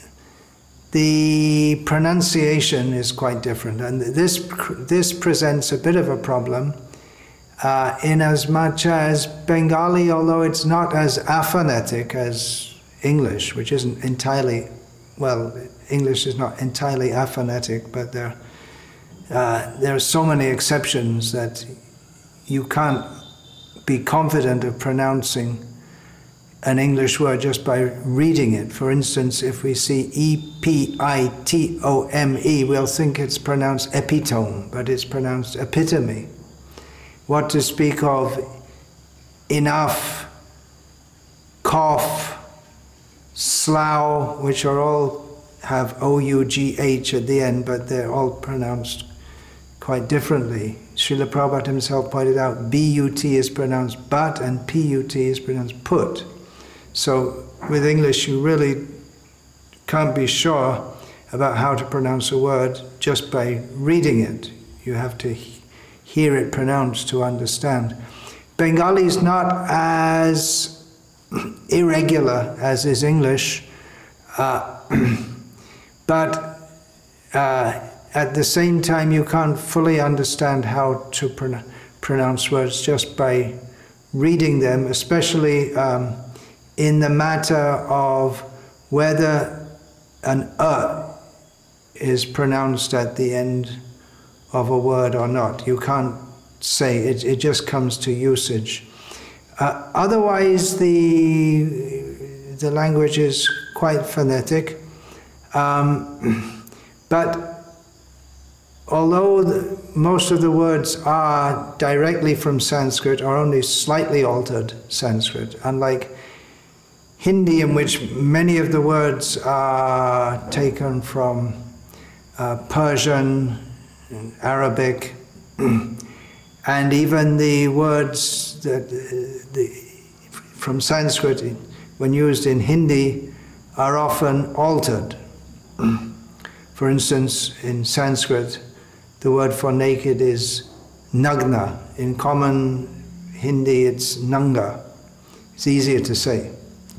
the pronunciation is quite different, and this this presents a bit of a problem uh, in as much as Bengali, although it's not as aphonetic as English, which isn't entirely, well, English is not entirely aphonetic, but there, uh, there are so many exceptions that you can't be confident of pronouncing an English word just by reading it. For instance, if we see E P I T O M E, we'll think it's pronounced epitome, but it's pronounced epitome. What to speak of enough, cough, slough, which are all have O U G H at the end, but they're all pronounced quite differently. Srila Prabhupada himself pointed out B U T is pronounced but and P U T is pronounced put. So with English you really can't be sure about how to pronounce a word just by reading it. You have to he- hear it pronounced to understand. Bengali is not as irregular as is English, uh, but uh, at the same time you can't fully understand how to pron- pronounce words just by reading them, especially um, in the matter of whether an uh is pronounced at the end of a word or not. You can't say, it, it just comes to usage. Uh, otherwise, the, the language is quite phonetic, um, but although the, most of the words are directly from Sanskrit or only slightly altered Sanskrit, unlike Hindi, in which many of the words are taken from uh, Persian, and Arabic, and even the words that uh, the, from Sanskrit, when used in Hindi, are often altered. For instance, in Sanskrit, the word for naked is nagna. In common Hindi, it's nanga. It's easier to say.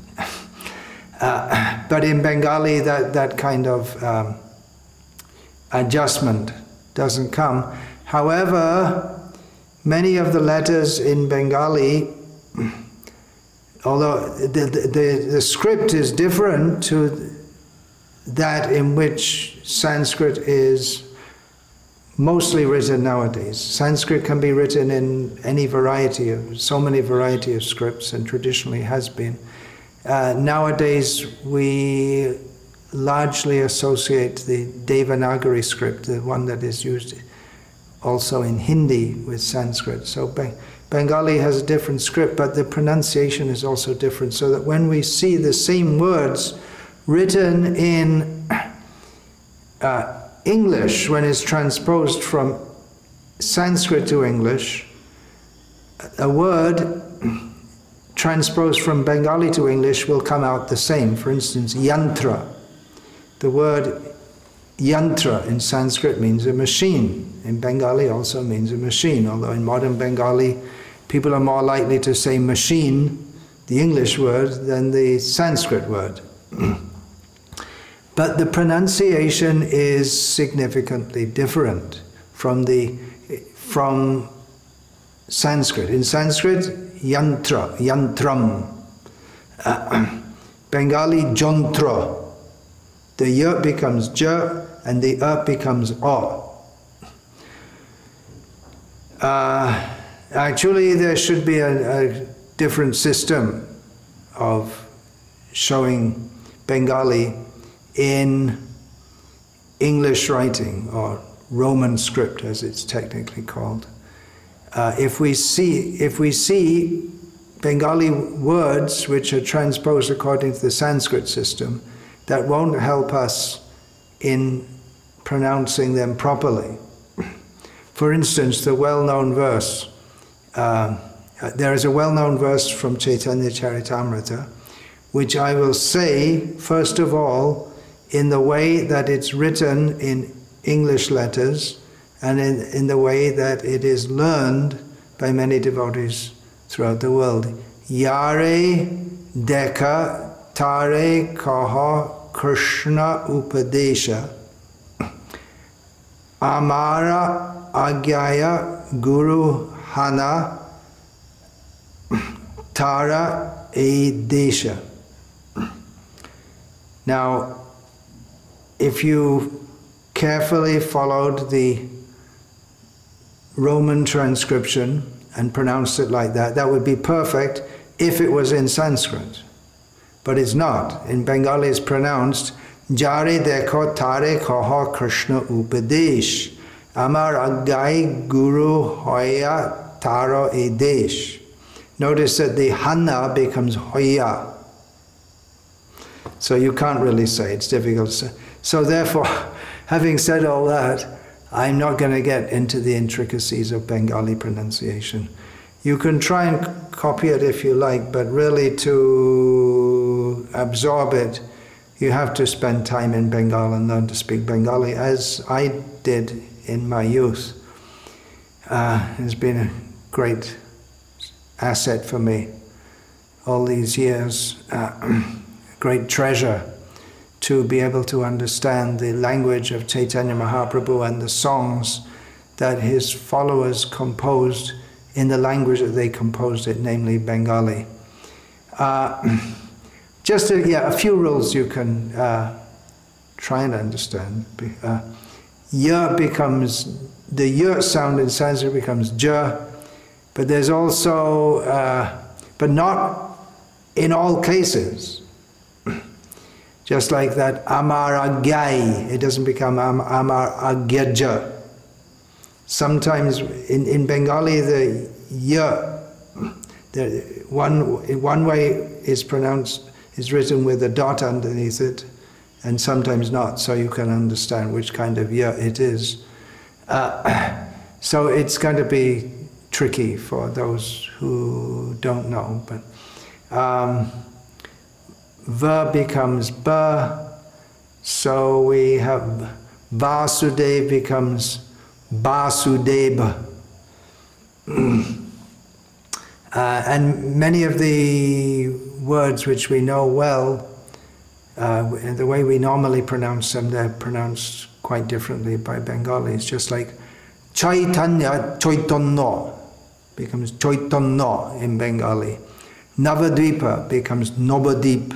Uh, but in Bengali, that, that kind of um, adjustment doesn't come. However, many of the letters in Bengali, although the, the, the script is different to that in which Sanskrit is mostly written nowadays. Sanskrit can be written in any variety of, so many variety of scripts, and traditionally has been. Uh, nowadays, we largely associate the Devanagari script, the one that is used also in Hindi, with Sanskrit. So Bengali has a different script, but the pronunciation is also different, so that when we see the same words written in uh, English, when it's transposed from Sanskrit to English, a word transposed from Bengali to English will come out the same. For instance, yantra. The word yantra in Sanskrit means a machine. In Bengali also means a machine, although in modern Bengali people are more likely to say machine, the English word, than the Sanskrit word. But the pronunciation is significantly different from the from Sanskrit. In Sanskrit, yantra, yantram. Uh, Bengali, jantra. The y becomes j and the a becomes a. Uh, actually, there should be a, a different system of showing Bengali in English writing, or Roman script as it's technically called. Uh, if we see, if we see Bengali words which are transposed according to the Sanskrit system, that won't help us in pronouncing them properly. For instance, the well-known verse, uh, there is a well-known verse from Chaitanya Charitamrita, which I will say, first of all, in the way that it's written in English letters, and in, in the way that it is learned by many devotees throughout the world. Yare deka tare kaha Krishna upadesha amara agyaya guru hana tara edesha. Now, if you carefully followed the Roman transcription and pronounced it like that, that would be perfect if it was in Sanskrit. But it's not. In Bengali it's pronounced Jare dekho tare kaha Krishna upadesh amar agai guru hoya taro edesh. Notice that the hana becomes hoya. So you can't really say, it's difficult to say. So therefore, having said all that, I'm not going to get into the intricacies of Bengali pronunciation. You can try and copy it if you like, but really to absorb it, you have to spend time in Bengal and learn to speak Bengali, as I did in my youth. Uh, it's been a great asset for me all these years, uh, great treasure to be able to understand the language of Chaitanya Mahaprabhu and the songs that his followers composed in the language that they composed it, namely Bengali. Uh, just a, yeah, a few rules you can uh, try and understand. Uh, ya becomes, the ya sound in Sanskrit becomes ja, but there's also, uh, but not in all cases. Just like that amar agyai, it doesn't become am, amar agyaja. Sometimes in, in Bengali the ya, the one, in one way is pronounced, is written with a dot underneath it, and sometimes not, so you can understand which kind of ya it is. Uh, so it's going to be tricky for those who don't know, but um, va becomes ba, so we have Vasudev becomes Vasudeva. uh, and many of the words which we know well, uh, the way we normally pronounce them, they're pronounced quite differently by Bengalis. Just like Chaitanya, Chaitanya becomes Chaitanya in Bengali. Navadvipa becomes Navadip.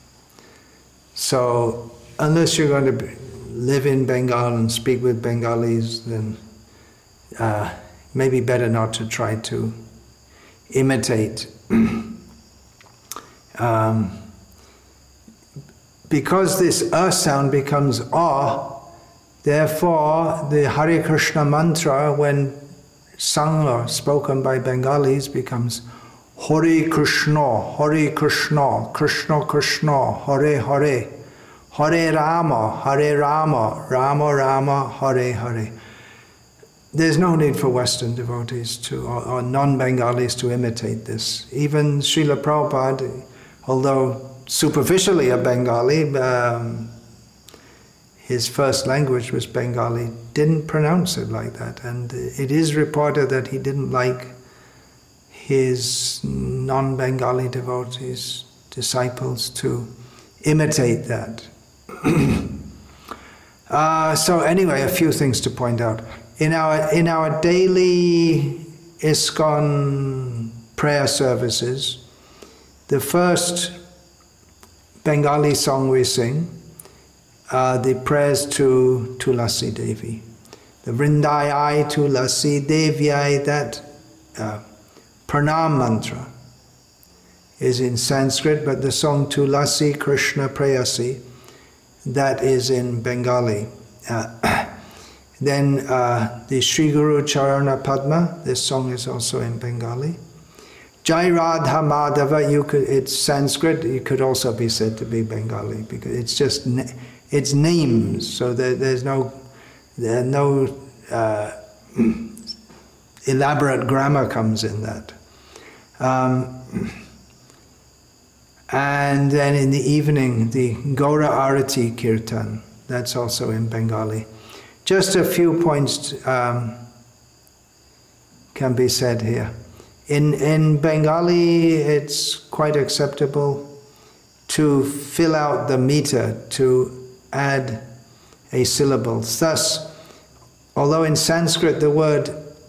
So unless you're going to be, live in Bengal and speak with Bengalis, then uh, maybe better not to try to imitate. um, because this a sound becomes a, therefore the Hare Krishna mantra, when sung or spoken by Bengalis becomes Hare Krishna, Hare Krishna, Krishna Krishna, Hare Hare, Hare Rama, Hare Rama, Rama Rama, Hare Hare. There's no need for Western devotees to, or, or non-Bengalis to imitate this. Even Srila Prabhupada, although superficially a Bengali, um, his first language was Bengali, didn't pronounce it like that. And it is reported that he didn't like his non-Bengali devotees, disciples, to imitate that. uh, so anyway, a few things to point out. In our, in our daily ISKCON prayer services, the first Bengali song we sing are the prayers to Tulasi Devi. The Vrindayai Tulasi Devyai, that uh, Pranam mantra is in Sanskrit, but the song Tulasi Krishna Prayasi, that is in Bengali. Uh, then uh, the Sri Guru Charana Padma, this song is also in Bengali. Jai Radha Madhava, you could, it's Sanskrit, it could also be said to be Bengali, because it's just, it's names, so there, there's no, there are no uh, elaborate grammar comes in that. Um, and then in the evening, the Gaura Arati Kirtan, that's also in Bengali. Just a few points um, can be said here. In, in Bengali, it's quite acceptable to fill out the meter, to add a syllable. Thus, although in Sanskrit the word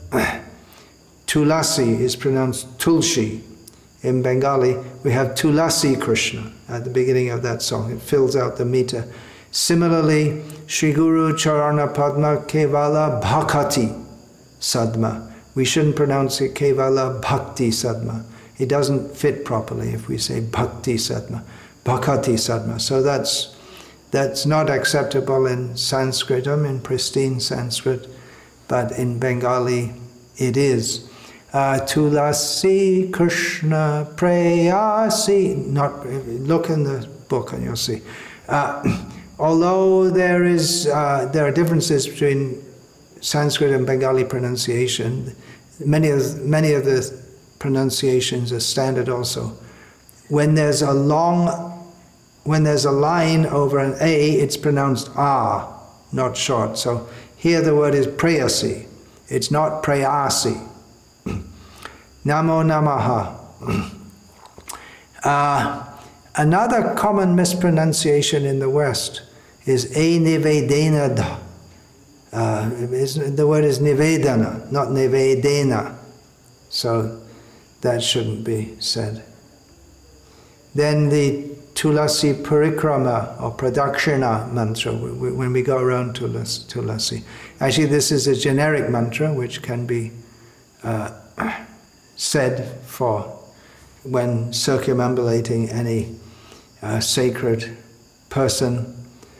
Tulasi is pronounced Tulshi, in Bengali we have Tulasi Krishna at the beginning of that song. It fills out the meter. Similarly, Sri Guru Charana Padma Kevala Bhakati Sadma. We shouldn't pronounce it Kevala Bhakti Sadma. It doesn't fit properly if we say Bhakti Sadma, Bhakati Sadma. So that's, that's not acceptable in Sanskritam, in pristine Sanskrit, but in Bengali it is. Uh, Tulasi Krishna Prayasi. Not, look in the book and you'll see. Uh, although there is, uh, there are differences between Sanskrit and Bengali pronunciation, many of, many of the pronunciations are standard also. When there's a long, when there's a line over an A, it's pronounced A, not short. So here the word is prayasi. It's not prayasi. Namo Namaha. Uh, another common mispronunciation in the West is E Nivedenada. Uh, the word is Nivedana, not Nivedena. So that shouldn't be said. Then the Tulasi Parikrama or Pradakshina mantra, when we go around Tulasi. Actually, this is a generic mantra which can be uh, said for when circumambulating any uh, sacred person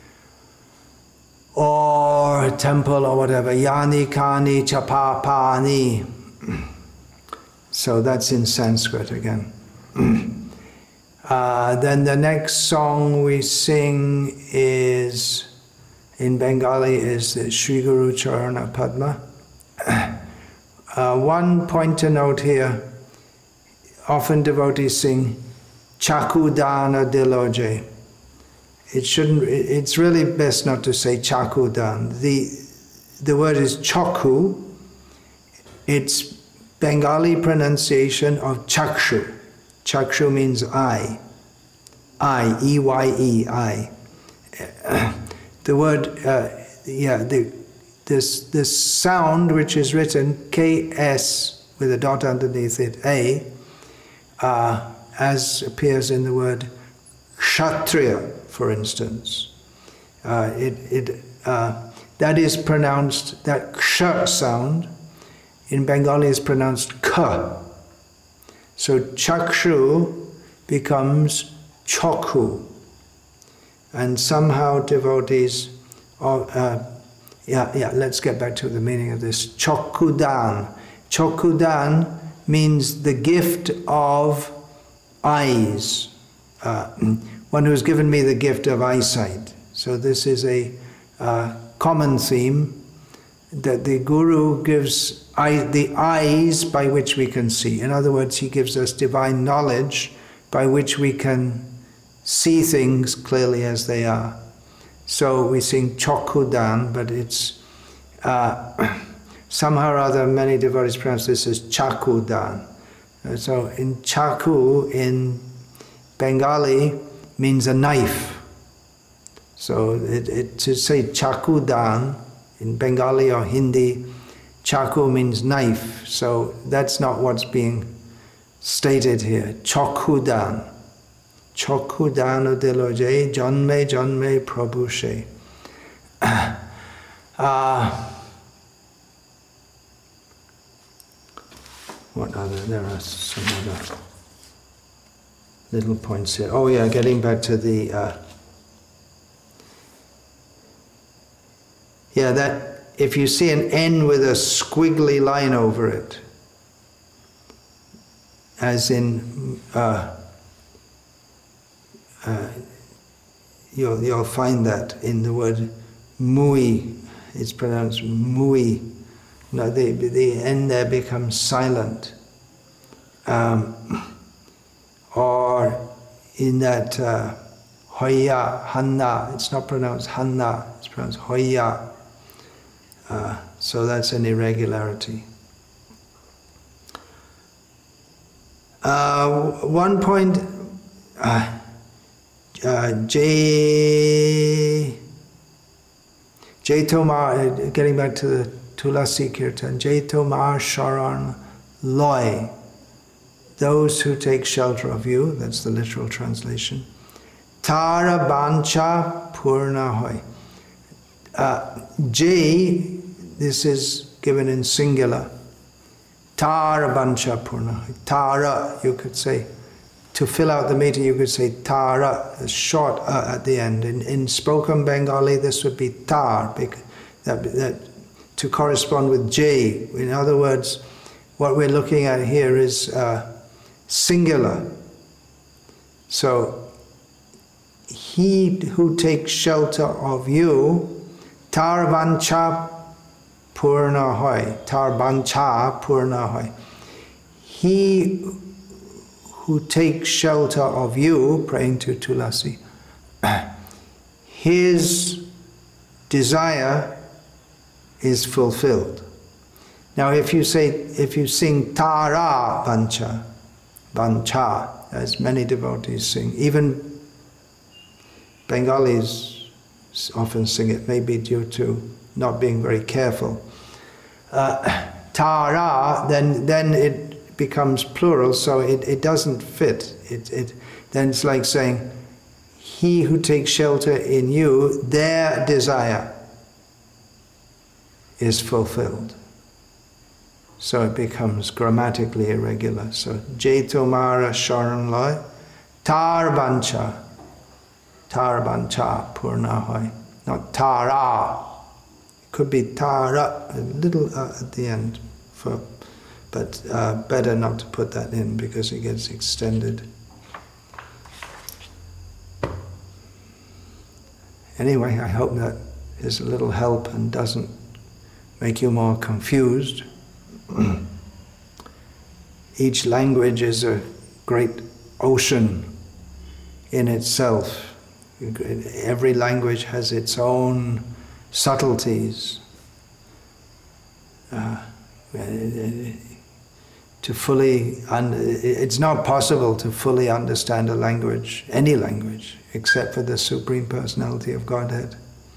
or temple or whatever. Yani kani chapapani. So that's in Sanskrit again. uh, then the next song we sing is, in Bengali, is the Sri Guru Charana Padma. Uh, one point to note here, often devotees sing Chakudana Diloje. It shouldn't, it's really best not to say Chakudan. The, the word is Chaku. It's Bengali pronunciation of Chakshu. Chakshu means eye. Eye, E Y E, eye. The word, uh, yeah, the, this, this sound which is written K S with a dot underneath it, A, uh, as appears in the word Kshatriya, for instance. Uh, it, it, uh, that is pronounced, that Ksha sound in Bengali is pronounced Ka. So Chakshu becomes Chokhu. And somehow devotees, are, uh, yeah, yeah, let's get back to the meaning of this. Chokudan. Chokudan means the gift of eyes. Uh, one who has given me the gift of eyesight. So this is a uh, common theme, that the Guru gives eye, the eyes by which we can see. In other words, he gives us divine knowledge by which we can see things clearly as they are. So we sing Chokudan, but it's uh, somehow or other many devotees pronounce this as Chakudan. So in Chaku in Bengali means a knife. So it, it, to say Chakudan in Bengali or Hindi, Chaku means knife. So that's not what's being stated here. Chokudan. Chokudan udiloje janme janme prabhushe. Uh, what other? There are some other little points here. Oh yeah, getting back to the uh, yeah, that if you see an N with a squiggly line over it, as in uh, uh, you'll you'll find that in the word mui. It's pronounced mui. No, the the N there becomes silent. Um, or in that uh, hoya, hanna, it's not pronounced hanna, it's pronounced hoya. Uh, so that's an irregularity. Uh, one point, uh, uh, J. J. Tomar, getting back to the Tulasi Kirtan, J. Tomar Sharan Loy, those who take shelter of you, that's the literal translation. Tara Bancha Purna Hoy. Uh, J, this is given in singular. Tara Bancha Purna Hoy. Tara, you could say, to fill out the meter, you could say Tara, a short uh, at the end. In, in spoken Bengali, this would be Tar, that, that, to correspond with J. In other words, what we're looking at here is uh, singular. So, he who takes shelter of you, Tar Bancha Purna Hoy, Tar Bancha Purna Hoy. He who takes shelter of you, praying to Tulasi, his desire is fulfilled. Now if you say, if you sing Tara Bancha, Bancha, as many devotees sing, even Bengalis often sing it, maybe due to not being very careful. Uh, Tara, then, then it becomes plural, so it, it doesn't fit. It, it, then it's like saying, he who takes shelter in you, their desire is fulfilled. So it becomes grammatically irregular. So, Jaitomara Sharan Loy, Tar Bancha, Tar Bancha Purna Hoy, not Tara. It could be Tara, a little uh, at the end, for. But uh, better not to put that in because it gets extended. Anyway, I hope that is a little help and doesn't make you more confused. Each language is a great ocean in itself. Every language has its own subtleties. Uh, To fully, un- it's not possible to fully understand a language, any language, except for the Supreme Personality of Godhead.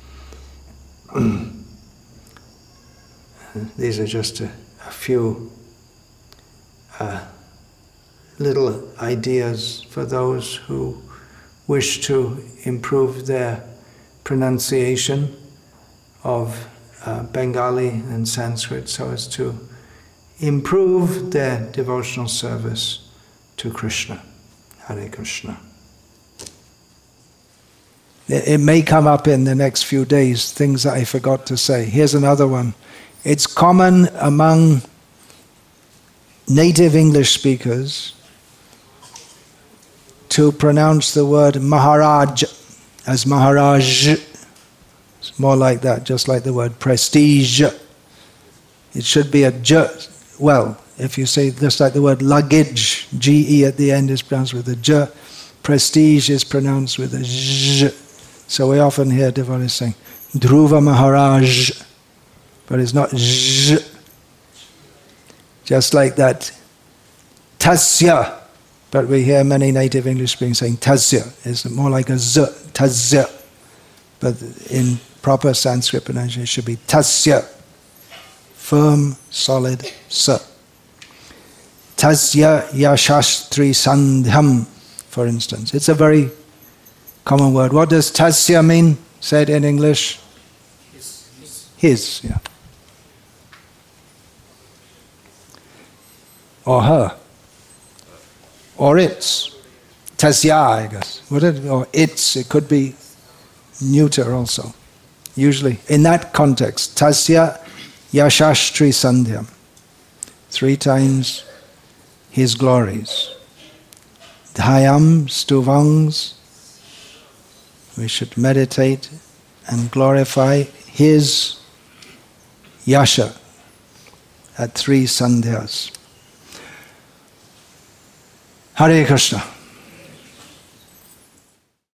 These are just a, a few uh, little ideas for those who wish to improve their pronunciation of uh, Bengali and Sanskrit so as to improve their devotional service to Krishna. Hare Krishna. It may come up in the next few days, things that I forgot to say. Here's another one. It's common among native English speakers to pronounce the word Maharaj as Maharaj. It's more like that, just like the word prestige. It should be a j. Well, if you say just like the word luggage, G E at the end is pronounced with a j. Prestige is pronounced with a j. So we often hear devotees saying Dhruva Maharaj, but it's not j. Just like that tasya, but we hear many native English speakers saying tasya. It's more like a z, tasya. But in proper Sanskrit pronunciation it should be tasya. Firm, solid, sa. Tasya yashastri sandhyam, for instance. It's a very common word. What does tasya mean? Say it in English. His. His, His yeah. Or her. Or its. Tasya, I guess. Would it? Or its. It could be neuter also. Usually, in that context, tasya yashastri sandhyam. Three times his glories. Dhyam stuvangs. We should meditate and glorify his yasha at three sandhyas. Hare Krishna.